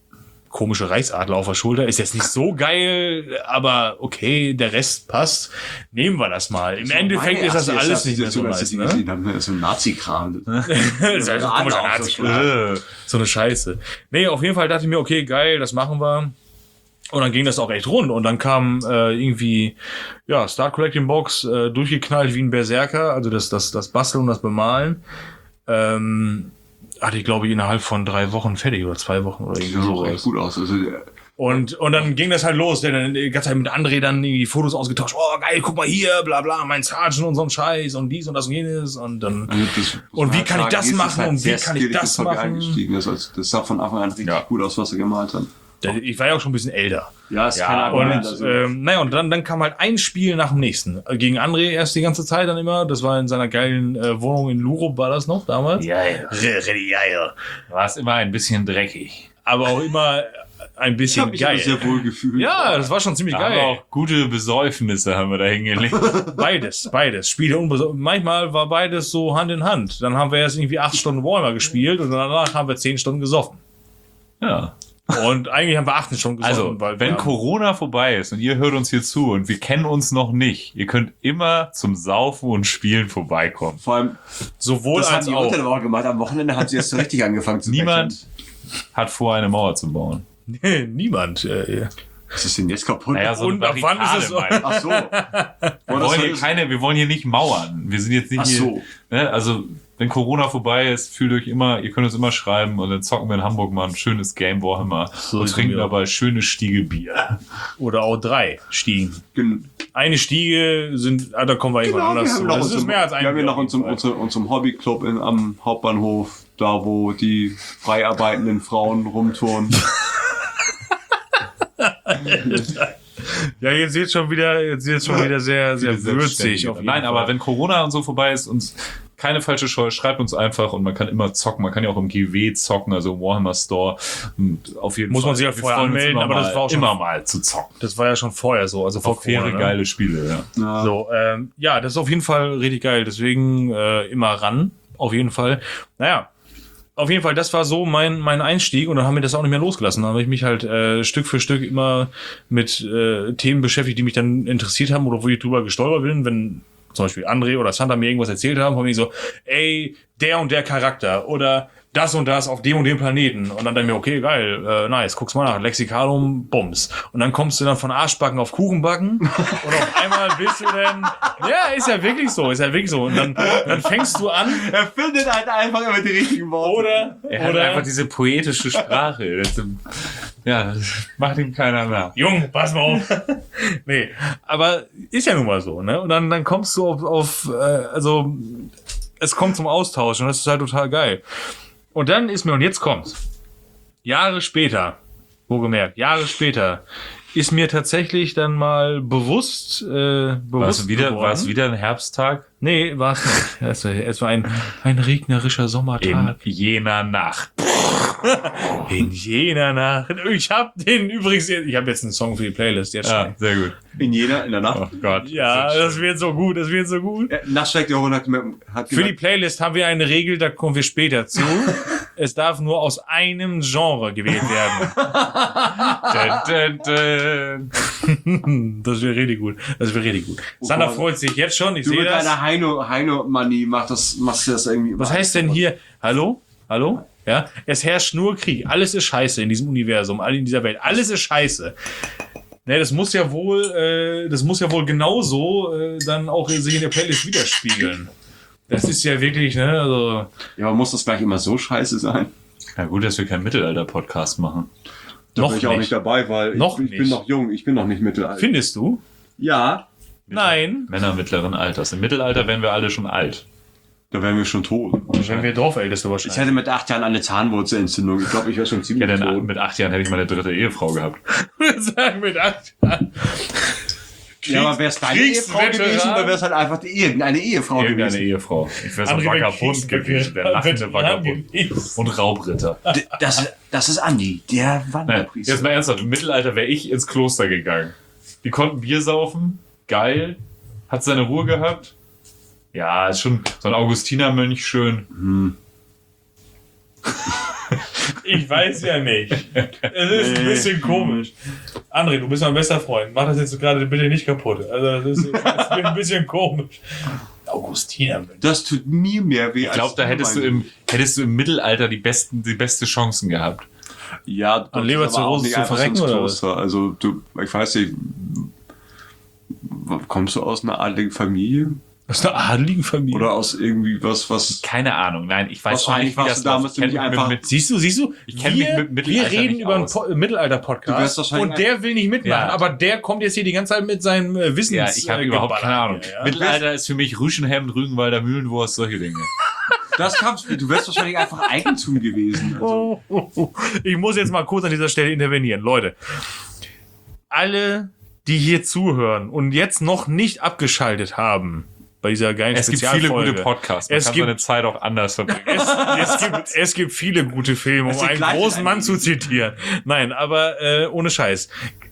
komische Reichsadler auf der Schulter. Ist jetzt nicht so geil, aber okay, der Rest passt. Nehmen wir das mal. Im Endeffekt ist das alles nicht mehr so nice, ne? So ein Nazi-Kram. Das ist halt so ein komischer Nazi-Kram. So eine Scheiße. Nee, auf jeden Fall dachte ich mir, okay, geil, das machen wir. Und dann ging das auch echt rund. Und dann kam irgendwie, ja, Start Collecting Box durchgeknallt wie ein Berserker. Also das Basteln und das Bemalen. Hatte ich, glaube ich, innerhalb von 3 Wochen fertig oder 2 Wochen oder irgendwie sieht auch echt gut aus. Also, und dann ging das halt los. Dann die ganze Zeit mit André dann die Fotos ausgetauscht. Oh, geil, guck mal hier, bla bla, mein Sergeant und so ein Scheiß und dies und das und jenes. Und dann und wie kann ich das machen und wie kann ich das machen? Das sah von Anfang an richtig gut aus, was er gemalt hat. Ich war ja auch schon ein bisschen älter. Ja, ist kein Argument. Naja, und dann kam halt ein Spiel nach dem nächsten. Gegen André erst die ganze Zeit dann immer. Das war in seiner geilen Wohnung in Lurup, war das noch damals? Ja. Ja. War es immer ein bisschen dreckig. Aber auch immer ein bisschen Ich habe mich sehr wohl gefühlt. Ja, das war schon ziemlich geil. Aber auch gute Besäufnisse haben wir da hingelegt. Beides. Spiele und manchmal war beides so Hand in Hand. Dann haben wir erst irgendwie 8 Stunden Warhammer gespielt und danach haben wir 10 Stunden gesoffen. Ja. Und eigentlich haben wir 18 Stunden gesoffen. Also, wenn Corona vorbei ist und ihr hört uns hier zu und wir kennen uns noch nicht, ihr könnt immer zum Saufen und Spielen vorbeikommen. Vor allem, sowohl das haben als die auch. unter der Woche gemacht. Am Wochenende haben sie erst so richtig angefangen zu Niemand hat vor, eine Mauer zu bauen. Nee, niemand. Was ist denn jetzt kaputt? Naja, so Und eine ab wann ist es so? Barrikade, Ach so. wir wollen hier nicht mauern. Wir sind jetzt nicht Ach hier. so. Ne? Also, wenn Corona vorbei ist, fühlt euch immer, ihr könnt uns immer schreiben und dann zocken wir in Hamburg mal ein schönes Game Warhammer und trinken dabei schönes Stiege Bier. Oder auch 3 Stiegen. Gen- Eine Stiege sind, da kommen wir irgendwann Genau, wir anders haben zu. noch Das ist mehr als ein wir haben ja Bier noch auf jeden Fall. unserem Hobbyclub am Hauptbahnhof, da wo die frei arbeitenden Frauen rumtouren. Ja, jetzt wird schon wieder sehr, sehr würzig. Auf jeden Nein, aber Fall. wenn Corona und so vorbei ist, uns keine falsche Scheu, schreibt uns einfach und man kann immer zocken. Man kann ja auch im GW zocken, also im Warhammer Store. Und auf jeden Muss Fall. man sich halt Wir vorher freuen uns anmelden, immer aber das mal- war auch schon- immer mal zu zocken. Das war ja schon vorher so, also vor Auf faire, Corona, ne? geile Spiele, ja. Ja. So, ja, das ist auf jeden Fall richtig geil. Deswegen immer ran, auf jeden Fall. Naja, auf jeden Fall, das war so mein Einstieg und dann haben wir das auch nicht mehr losgelassen. Dann habe ich mich halt Stück für Stück immer mit Themen beschäftigt, die mich dann interessiert haben oder wo ich drüber gestolpert bin, wenn zum Beispiel André oder Santa mir irgendwas erzählt haben, haben die so, ey, der und der Charakter oder das und das auf dem und dem Planeten. Und dann denke ich mir, okay, geil, nice, guck's mal nach, Lexikalum, Bums. Und dann kommst du dann von Arschbacken auf Kuchenbacken und auf einmal bist du dann, ja, ist ja wirklich so. Und dann fängst du an, Er findet halt einfach immer die richtigen Worte. Er hat einfach diese poetische Sprache. Das macht ihm keiner nach. Jung, pass mal auf. Nee, aber ist ja nun mal so, ne? Und dann kommst du also es kommt zum Austausch und das ist halt total geil. Und dann ist mir, und jetzt kommt's, Jahre später, ist mir tatsächlich dann mal bewusst War es wieder geworden. ein Herbsttag? Nee, war es nicht. Es war ein regnerischer Sommertag. In jener Nacht. In jener Nacht. Ich habe jetzt einen Song für die Playlist. Jetzt Ja, schon. sehr gut. In der Nacht. Oh Gott. Ja, das wird so gut. Nachtschreck der Jahrhundert hat Für die Playlist haben wir eine Regel, da kommen wir später zu. Es darf nur aus einem Genre gewählt werden. Dun, dun, dun. Das wäre richtig gut. Sander freut sich jetzt schon, ich Du sehe mit das. deiner Heino-Money machst du das irgendwie. Was heißt denn hier? Hallo? Ja, es herrscht nur Krieg. Alles ist scheiße in diesem Universum, in dieser Welt. Alles ist scheiße. Ne, das muss ja wohl genauso dann auch sich in der Playlist widerspiegeln. Das ist ja wirklich, ne, also. Ja, aber muss das gleich immer so scheiße sein? Ja, gut, dass wir keinen Mittelalter-Podcast machen. Da Noch bin ich auch nicht. nicht dabei, weil Noch ich bin nicht. noch jung, ich bin noch nicht mittelalter. Findest du? Ja, Nein. Männer mittleren Alters. Im Mittelalter wären wir alle schon alt. da wären wir schon tot. Wenn wir Dorfälteste Ich wahrscheinlich. hatte mit 8 Jahren eine Zahnwurzelentzündung. Ich glaube, ich wäre schon Ja, ziemlich denn tot. mit 8 Jahren hätte ich meine 3. Ehefrau gehabt. sagen mit 8 Jahren. Ja, aber wäre es deine Ehefrau Kriegsveteran? gewesen, oder wäre es halt einfach irgendeine Ehefrau Irgendeine gewesen? Ehefrau. Ich wäre so ein André wäre Vagabund gewesen. Der lachende Vagabund. gewesen. Und Raubritter. Das ist Andi, der Nein, Wanderpriester. jetzt mal ernsthaft. Im Mittelalter wäre ich ins Kloster gegangen. Die konnten Bier saufen. Geil. Hat seine Ruhe gehabt. Ja, ist schon so ein Augustinermönch schön. Ich weiß ja nicht. Es ist ein bisschen komisch. André, du bist mein bester Freund. Mach das jetzt gerade bitte nicht kaputt. Also, das ist ein bisschen komisch. Augustiner. Das tut mir mehr weh. Ich glaube, da hättest du im Mittelalter die beste Chancen gehabt. Ja, An Leberzirrhose zu verrecken, oder was? Also, ich weiß nicht, kommst du aus einer adligen Familie? Aus einer adligen Familie. Oder aus irgendwie was Keine Ahnung, nein, ich weiß Wahrscheinlich auch nicht, wie warst das du damals läuft. Ich kenn nämlich mich einfach- mit Siehst du? Ich kenn mich mit Mittelalter Wir reden nicht über einen aus. Du wirst Mittelalter-Podcast wahrscheinlich und der will nicht mitmachen, Ja. aber der kommt jetzt hier die ganze Zeit mit seinem Wissens... Ja, ich habe überhaupt keine Ahnung. Ja. Mittelalter ist für mich Rüschenhemd, Rügenwalder Mühlenwurst, solche Dinge. Das kannst du wärst wahrscheinlich einfach Eigentum gewesen. Also, Ich muss jetzt mal kurz an dieser Stelle intervenieren. Leute, alle, die hier zuhören und jetzt noch nicht abgeschaltet haben, bei dieser geilen Es gibt viele Spezialfolge. gute Podcasts. Man Es kann gibt- seine Zeit auch anders verbringen. Es gibt viele gute Filme, um Das ist einen gleich großen ein- Mann zu zitieren. Nein, aber ohne Scheiß.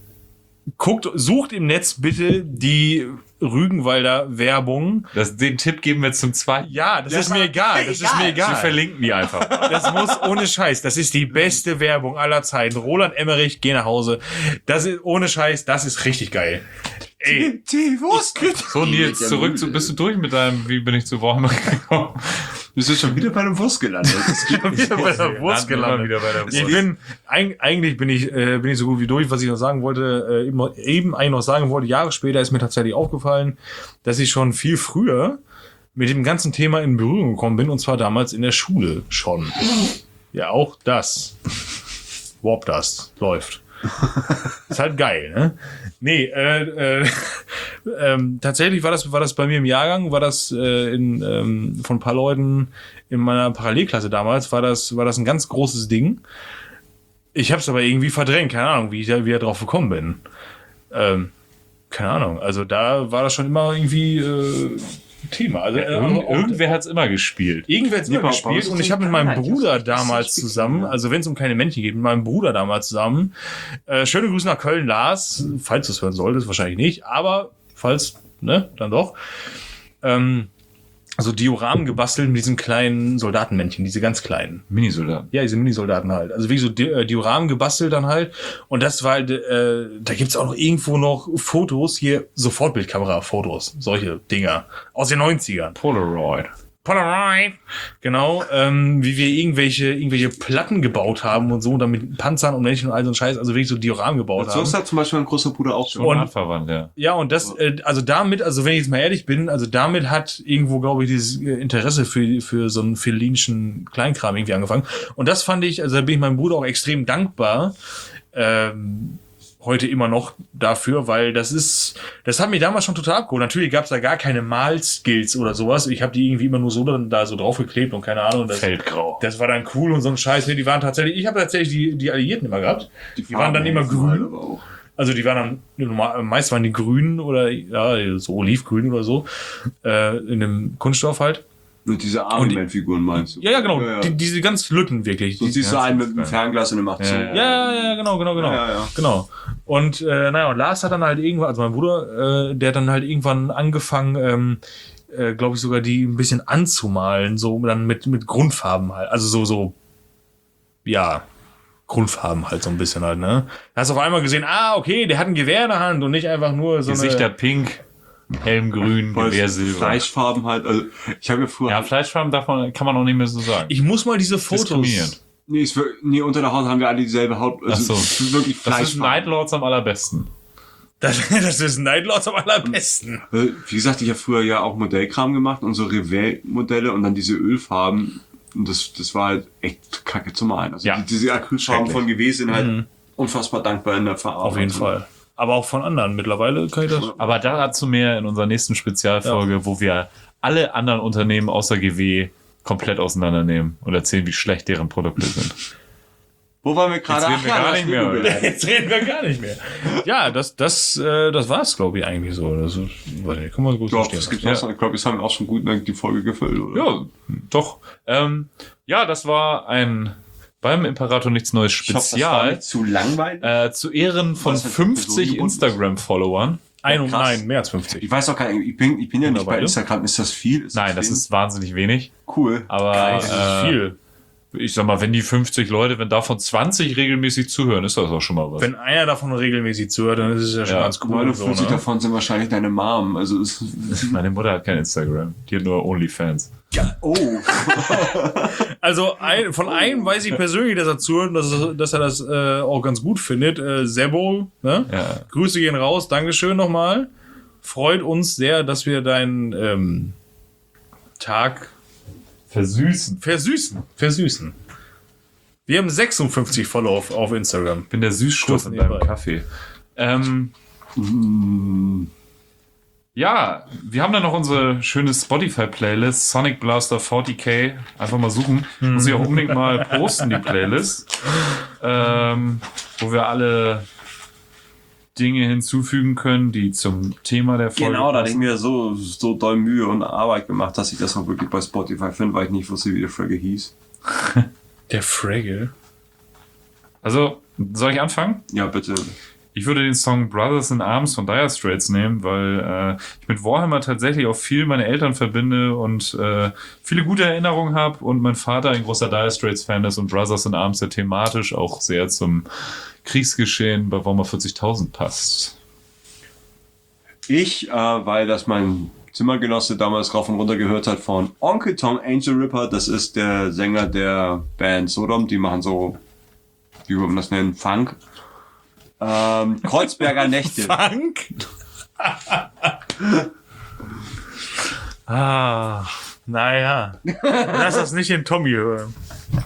Sucht im Netz bitte die Rügenwalder Werbung. Den Tipp geben wir zum zweiten. Ja, das ist mir egal. Das ist mir Wir egal. verlinken die einfach. Das muss ohne Scheiß. Das ist die beste Werbung aller Zeiten. Roland Emmerich, geh nach Hause. Das ist ohne Scheiß. Das ist richtig geil. Ey, die Wurstkritik. So, Nils, zurück zu, bist du durch mit deinem, wie bin ich zu Wormen gekommen? Wir sind schon wieder bei einem Wurst gelandet. Das geht nicht. wieder bei der Wurst Landen immer gelandet. wieder bei der Wurst. Ich bin, eigentlich bin ich so gut wie durch, was ich noch sagen wollte, eben eigentlich noch sagen wollte. Jahre später ist mir tatsächlich aufgefallen, dass ich schon viel früher mit dem ganzen Thema in Berührung gekommen bin, und zwar damals in der Schule schon. Ja, auch das. Warp Dust läuft. Ist halt geil, ne? Nee, tatsächlich war das bei mir im Jahrgang, war das von ein paar Leuten in meiner Parallelklasse damals, war das ein ganz großes Ding. Ich hab's aber irgendwie verdrängt, keine Ahnung, wie ich da wieder drauf gekommen bin. Keine Ahnung, also da war das schon immer irgendwie Thema. Also, Irgendwer hat's immer gespielt. Irgendwer hat's immer bei gespielt uns und ist ich habe mit es meinem keiner. Bruder Das ist damals nicht zusammen, ja. also wenn es um keine Männchen geht, mit meinem Bruder damals zusammen, schöne Grüße nach Köln, Lars, falls du es hören solltest, wahrscheinlich nicht, aber falls, ne, dann doch. Also Dioramen gebastelt mit diesen kleinen Soldatenmännchen, diese ganz kleinen. Minisoldaten. Ja, diese Minisoldaten halt. Also wie so Dioramen gebastelt dann halt. Und das war halt, da gibt's auch noch irgendwo noch Fotos, hier Sofortbildkamera-Fotos, solche Dinger aus den 90ern. Polaroid. Polaroid. Genau, wie wir irgendwelche Platten gebaut haben und so, und dann mit Panzern und Männchen und all so ein Scheiß, also wirklich so Dioramen gebaut So haben. ist halt zum Beispiel mein großer Bruder auch schon. Und- Artverwandt, ja. Ja, und das, also damit, also wenn ich jetzt mal ehrlich bin, also damit hat irgendwo, glaube ich, dieses Interesse für so einen felinischen Kleinkram irgendwie angefangen. Und das fand ich, also da bin ich meinem Bruder auch extrem dankbar, heute immer noch dafür, weil das hat mich damals schon total abgeholt. Natürlich gab es da gar keine Malskills oder sowas. Ich habe die irgendwie immer nur so da so draufgeklebt und keine Ahnung. Feldgrau. Das war dann cool und so ein Scheiß. Nee, die waren tatsächlich, ich habe tatsächlich die Alliierten immer gehabt. Die waren dann immer grün. Aber auch. Also die waren dann, meist waren die grün oder ja, so olivgrün oder so, in dem Kunststoff halt. Nur diese Army-Man-Figuren meinst du? Ja, genau, Ja, ja. diese ganz Lütten wirklich. So siehst du einen mit einem Fernglas und einem 18. Ja, genau. Ja. Genau. Und naja, und Lars hat dann halt irgendwann, also mein Bruder, der hat dann halt irgendwann angefangen, glaube ich, sogar die ein bisschen anzumalen, so dann mit Grundfarben halt. Also so, ja, Grundfarben halt so ein bisschen halt, ne? Da hast du auf einmal gesehen, okay, der hat ein Gewehr in der Hand und nicht einfach nur so Gesichter pink, Helmgrün, Gewehr Silber. Fleischfarben halt. Also ich habe ja früher. Ja, Fleischfarben kann man auch nicht mehr so sagen. Ich muss mal diese Diskriminierend. Fotos. Nee, unter der Haut haben wir alle dieselbe Haut. Also Ach so. es ist wirklich Das ist Fleischfarben. Nightlords am allerbesten. Das ist Nightlords am allerbesten. Wie gesagt, ich habe früher ja auch Modellkram gemacht und so Revell-Modelle und dann diese Ölfarben. Und das war halt echt kacke zu malen. Also Ja. diese Acrylfarben von GW sind halt unfassbar dankbar in der Verarbeitung. Auf jeden Fall. Aber auch von anderen. Mittlerweile kann ich das. Aber dazu mehr in unserer nächsten Spezialfolge, wo wir alle anderen Unternehmen außer GW komplett auseinandernehmen und erzählen, wie schlecht deren Produkte sind. Wo waren wir gerade? Jetzt reden wir gar nicht mehr, oder? Jetzt reden wir gar nicht mehr. Ja, das war's, glaube ich, eigentlich so. Das ist, weiß nicht, kann man gut Ich glaube, verstehen. es gibt auch, ich glaube, es haben auch schon gut die Folge gefüllt, oder? Ja, doch. Ja, das war beim Imperator nichts Neues Ich hoffe, das war Spezial. nicht zu langweilig. Zu Ehren von Was halt 50 Personengebunden ist. Instagram-Followern. Krass. Nein, mehr als 50. Ich weiß auch gar nicht, ich bin ja nicht bei Mittlerweile? Instagram. Ist das viel? Nein, das ist wahnsinnig wenig. cool. Aber Das ist viel. ich sag mal, wenn die 50 Leute, wenn davon 20 regelmäßig zuhören, ist das auch schon mal was. Wenn einer davon regelmäßig zuhört, dann ist es ja schon ganz cool. 59 so, ne? davon sind wahrscheinlich deine Mom. Also Meine Mutter hat kein Instagram. Die hat nur OnlyFans. oh. Also von einem weiß ich persönlich, dass er zuhört, dass er das auch ganz gut findet. Sebo, ne? Ja. Grüße gehen raus, Dankeschön nochmal. Freut uns sehr, dass wir deinen Tag Versüßen. versüßen. Wir haben 56 Follower auf Instagram. Ich bin der Süßstoff Kurz in deinem nebenbei. Kaffee. Ja, wir haben da noch unsere schöne Spotify-Playlist, Sonic Blaster 40K. Einfach mal suchen. Muss ich auch unbedingt mal posten, die Playlist. Wo wir alle Dinge hinzufügen können, die zum Thema der Folge Genau, da habe ich passen. mir so doll Mühe und Arbeit gemacht, dass ich das auch wirklich bei Spotify finde, weil ich nicht wusste, wie der Frage hieß. Der Fraggle. Also, soll ich anfangen? Ja, bitte. Ich würde den Song Brothers in Arms von Dire Straits nehmen, weil ich mit Warhammer tatsächlich auch viel meine Eltern verbinde und viele gute Erinnerungen habe und mein Vater ein großer Dire Straits-Fan ist und Brothers in Arms ja thematisch auch sehr zum Kriegsgeschehen bei Warhammer 40.000 passt. Ich, weil das mein Zimmergenosse damals rauf und runter gehört hat von Onkel Tom Angel Ripper, das ist der Sänger der Band Sodom, die machen so, wie würde man das nennen, Funk. Kreuzberger Nächte. Funk? Naja. Lass das nicht in Tommy hören.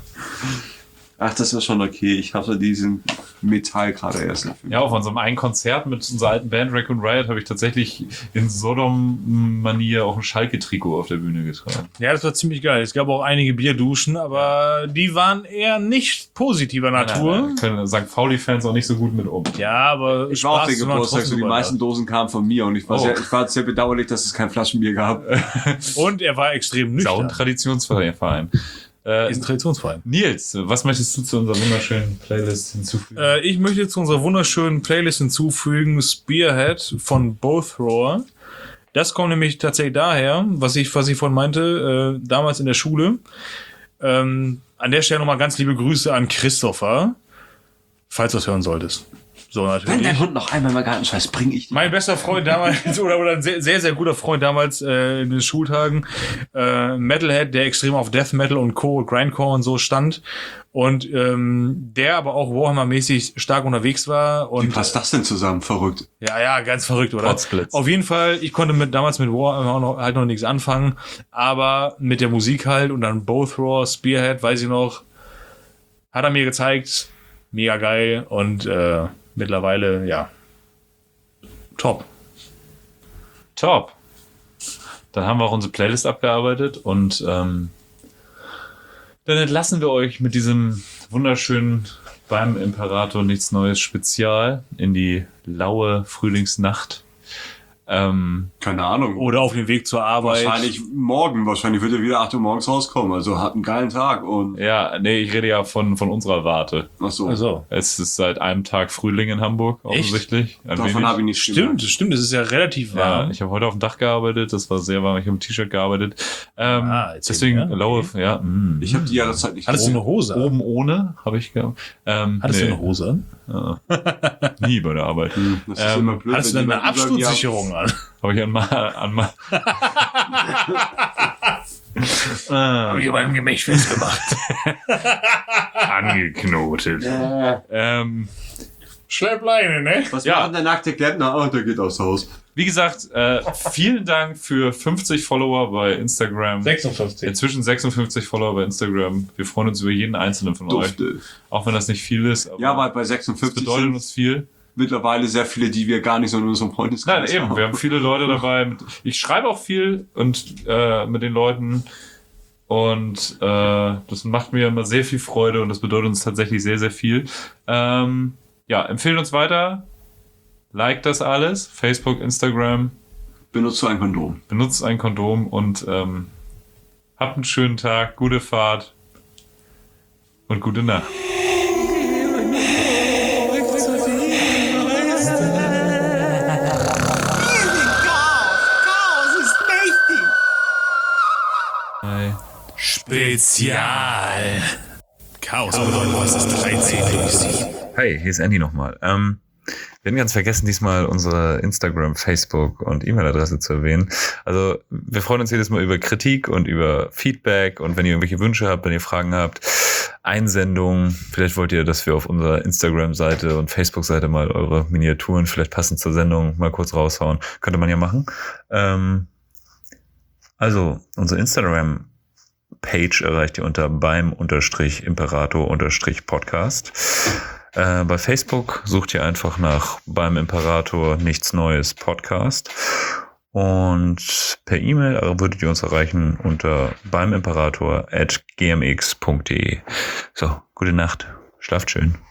Ach, das ist schon okay. Ich hatte diesen Metall gerade erst. Ja, auf unserem einen Konzert mit unserer alten Band Raccoon Riot habe ich tatsächlich in Sodom-Manier auch ein Schalke-Trikot auf der Bühne getragen. Ja, das war ziemlich geil. Es gab auch einige Bierduschen, aber die waren eher nicht positiver Natur. Können St. Pauli-Fans auch nicht so gut mit um. Ja, aber Ich war auf Spaß den zu machen Geburtstag, so trotzdem die super meisten Dosen kamen von mir und ich war, Oh. ich war sehr bedauerlich, dass es kein Flaschenbier gab. da. Und er war extrem Ist auch ein nüchtern. Traditionsverein. Ist ein Traditionsverein. Nils, was möchtest du zu unserer wunderschönen Playlist hinzufügen? Ich möchte zu unserer wunderschönen Playlist hinzufügen Spearhead von Bothrower. Das kommt nämlich tatsächlich daher, was ich vorhin meinte, damals in der Schule. An der Stelle nochmal ganz liebe Grüße an Christopher, falls du das hören solltest. So Wenn natürlich. dein Hund noch einmal im Garten scheißt, bring ich dich. Mein bester Freund damals, oder ein sehr, sehr, sehr guter Freund damals in den Schultagen, Metalhead, der extrem auf Death Metal und Co., Grindcore und so stand. Und der aber auch Warhammer-mäßig stark unterwegs war. Wie Und passt das denn zusammen? Verrückt. ja, ganz verrückt, oder? Potsblitz. Auf jeden Fall, ich konnte damals mit Warhammer halt noch nichts anfangen, aber mit der Musik halt und dann Bothrower, Spearhead, weiß ich noch, hat er mir gezeigt, mega geil und mittlerweile, ja, top. Top. Dann haben wir auch unsere Playlist abgearbeitet und dann entlassen wir euch mit diesem wunderschönen beim Imperator nichts Neues Spezial in die laue Frühlingsnacht. Keine Ahnung. Oder auf dem Weg zur Arbeit. Wahrscheinlich morgen. Wahrscheinlich wird er wieder 8 Uhr morgens rauskommen. Also hat einen geilen Tag. Und Ja, nee, ich rede ja von unserer Warte. ach so. Also, Es ist seit einem Tag Frühling in Hamburg, offensichtlich. Ein Davon wenig. habe ich nicht stimmt, es ist ja relativ Ja, warm. ich habe heute auf dem Dach gearbeitet, das war sehr warm, ich habe im T-Shirt gearbeitet. erzähl Deswegen mir. laue, ja. Ich habe die Jahreszeit nicht. Hattest du eine Hose an? Oben ohne habe ich gehabt. Hattest du eine Hose an? Nie bei der Arbeit. Das ist immer blöd. Hattest du wenn dann eine die Leute sagen, Absturzsicherung an? Habe ich Hab ich beim Gemächt festgemacht. angeknotet. Schleppleine, ne? Was Ja. macht der nackte Klempner? Oh, der geht aufs Haus. Wie gesagt, vielen Dank für 50 Follower bei Instagram. 56. Inzwischen 56 Follower bei Instagram. Wir freuen uns über jeden einzelnen von euch. Dufte. Auch wenn das nicht viel ist. Aber Ja, weil bei das 56 bedeutet sind uns viel. mittlerweile sehr viele, die wir gar nicht so in unserem Nein, Freundeskreis eben. Wir haben viele Leute dabei. Ich schreibe auch viel und mit den Leuten und das macht mir immer sehr viel Freude und das bedeutet uns tatsächlich sehr, sehr viel. Ja, empfehlen uns weiter. Like das alles. Facebook, Instagram. Benutzt du ein Kondom? Benutzt ein Kondom und habt einen schönen Tag, gute Fahrt und gute Nacht. Hi. Spezial. Chaos was ist 13 durch 7. Hey, hier ist Andy nochmal. Wir haben ganz vergessen, diesmal unsere Instagram, Facebook und E-Mail-Adresse zu erwähnen. Also wir freuen uns jedes Mal über Kritik und über Feedback und wenn ihr irgendwelche Wünsche habt, wenn ihr Fragen habt, Einsendungen. Vielleicht wollt ihr, dass wir auf unserer Instagram-Seite und Facebook-Seite mal eure Miniaturen, vielleicht passend zur Sendung, mal kurz raushauen. Könnte man ja machen. Also unsere Instagram-Page erreicht ihr unter beim_Imperator_Podcast. Bei Facebook sucht ihr einfach nach beim Imperator nichts Neues Podcast und per E-Mail würdet ihr uns erreichen unter beimimperator@gmx.de. So, gute Nacht, schlaft schön.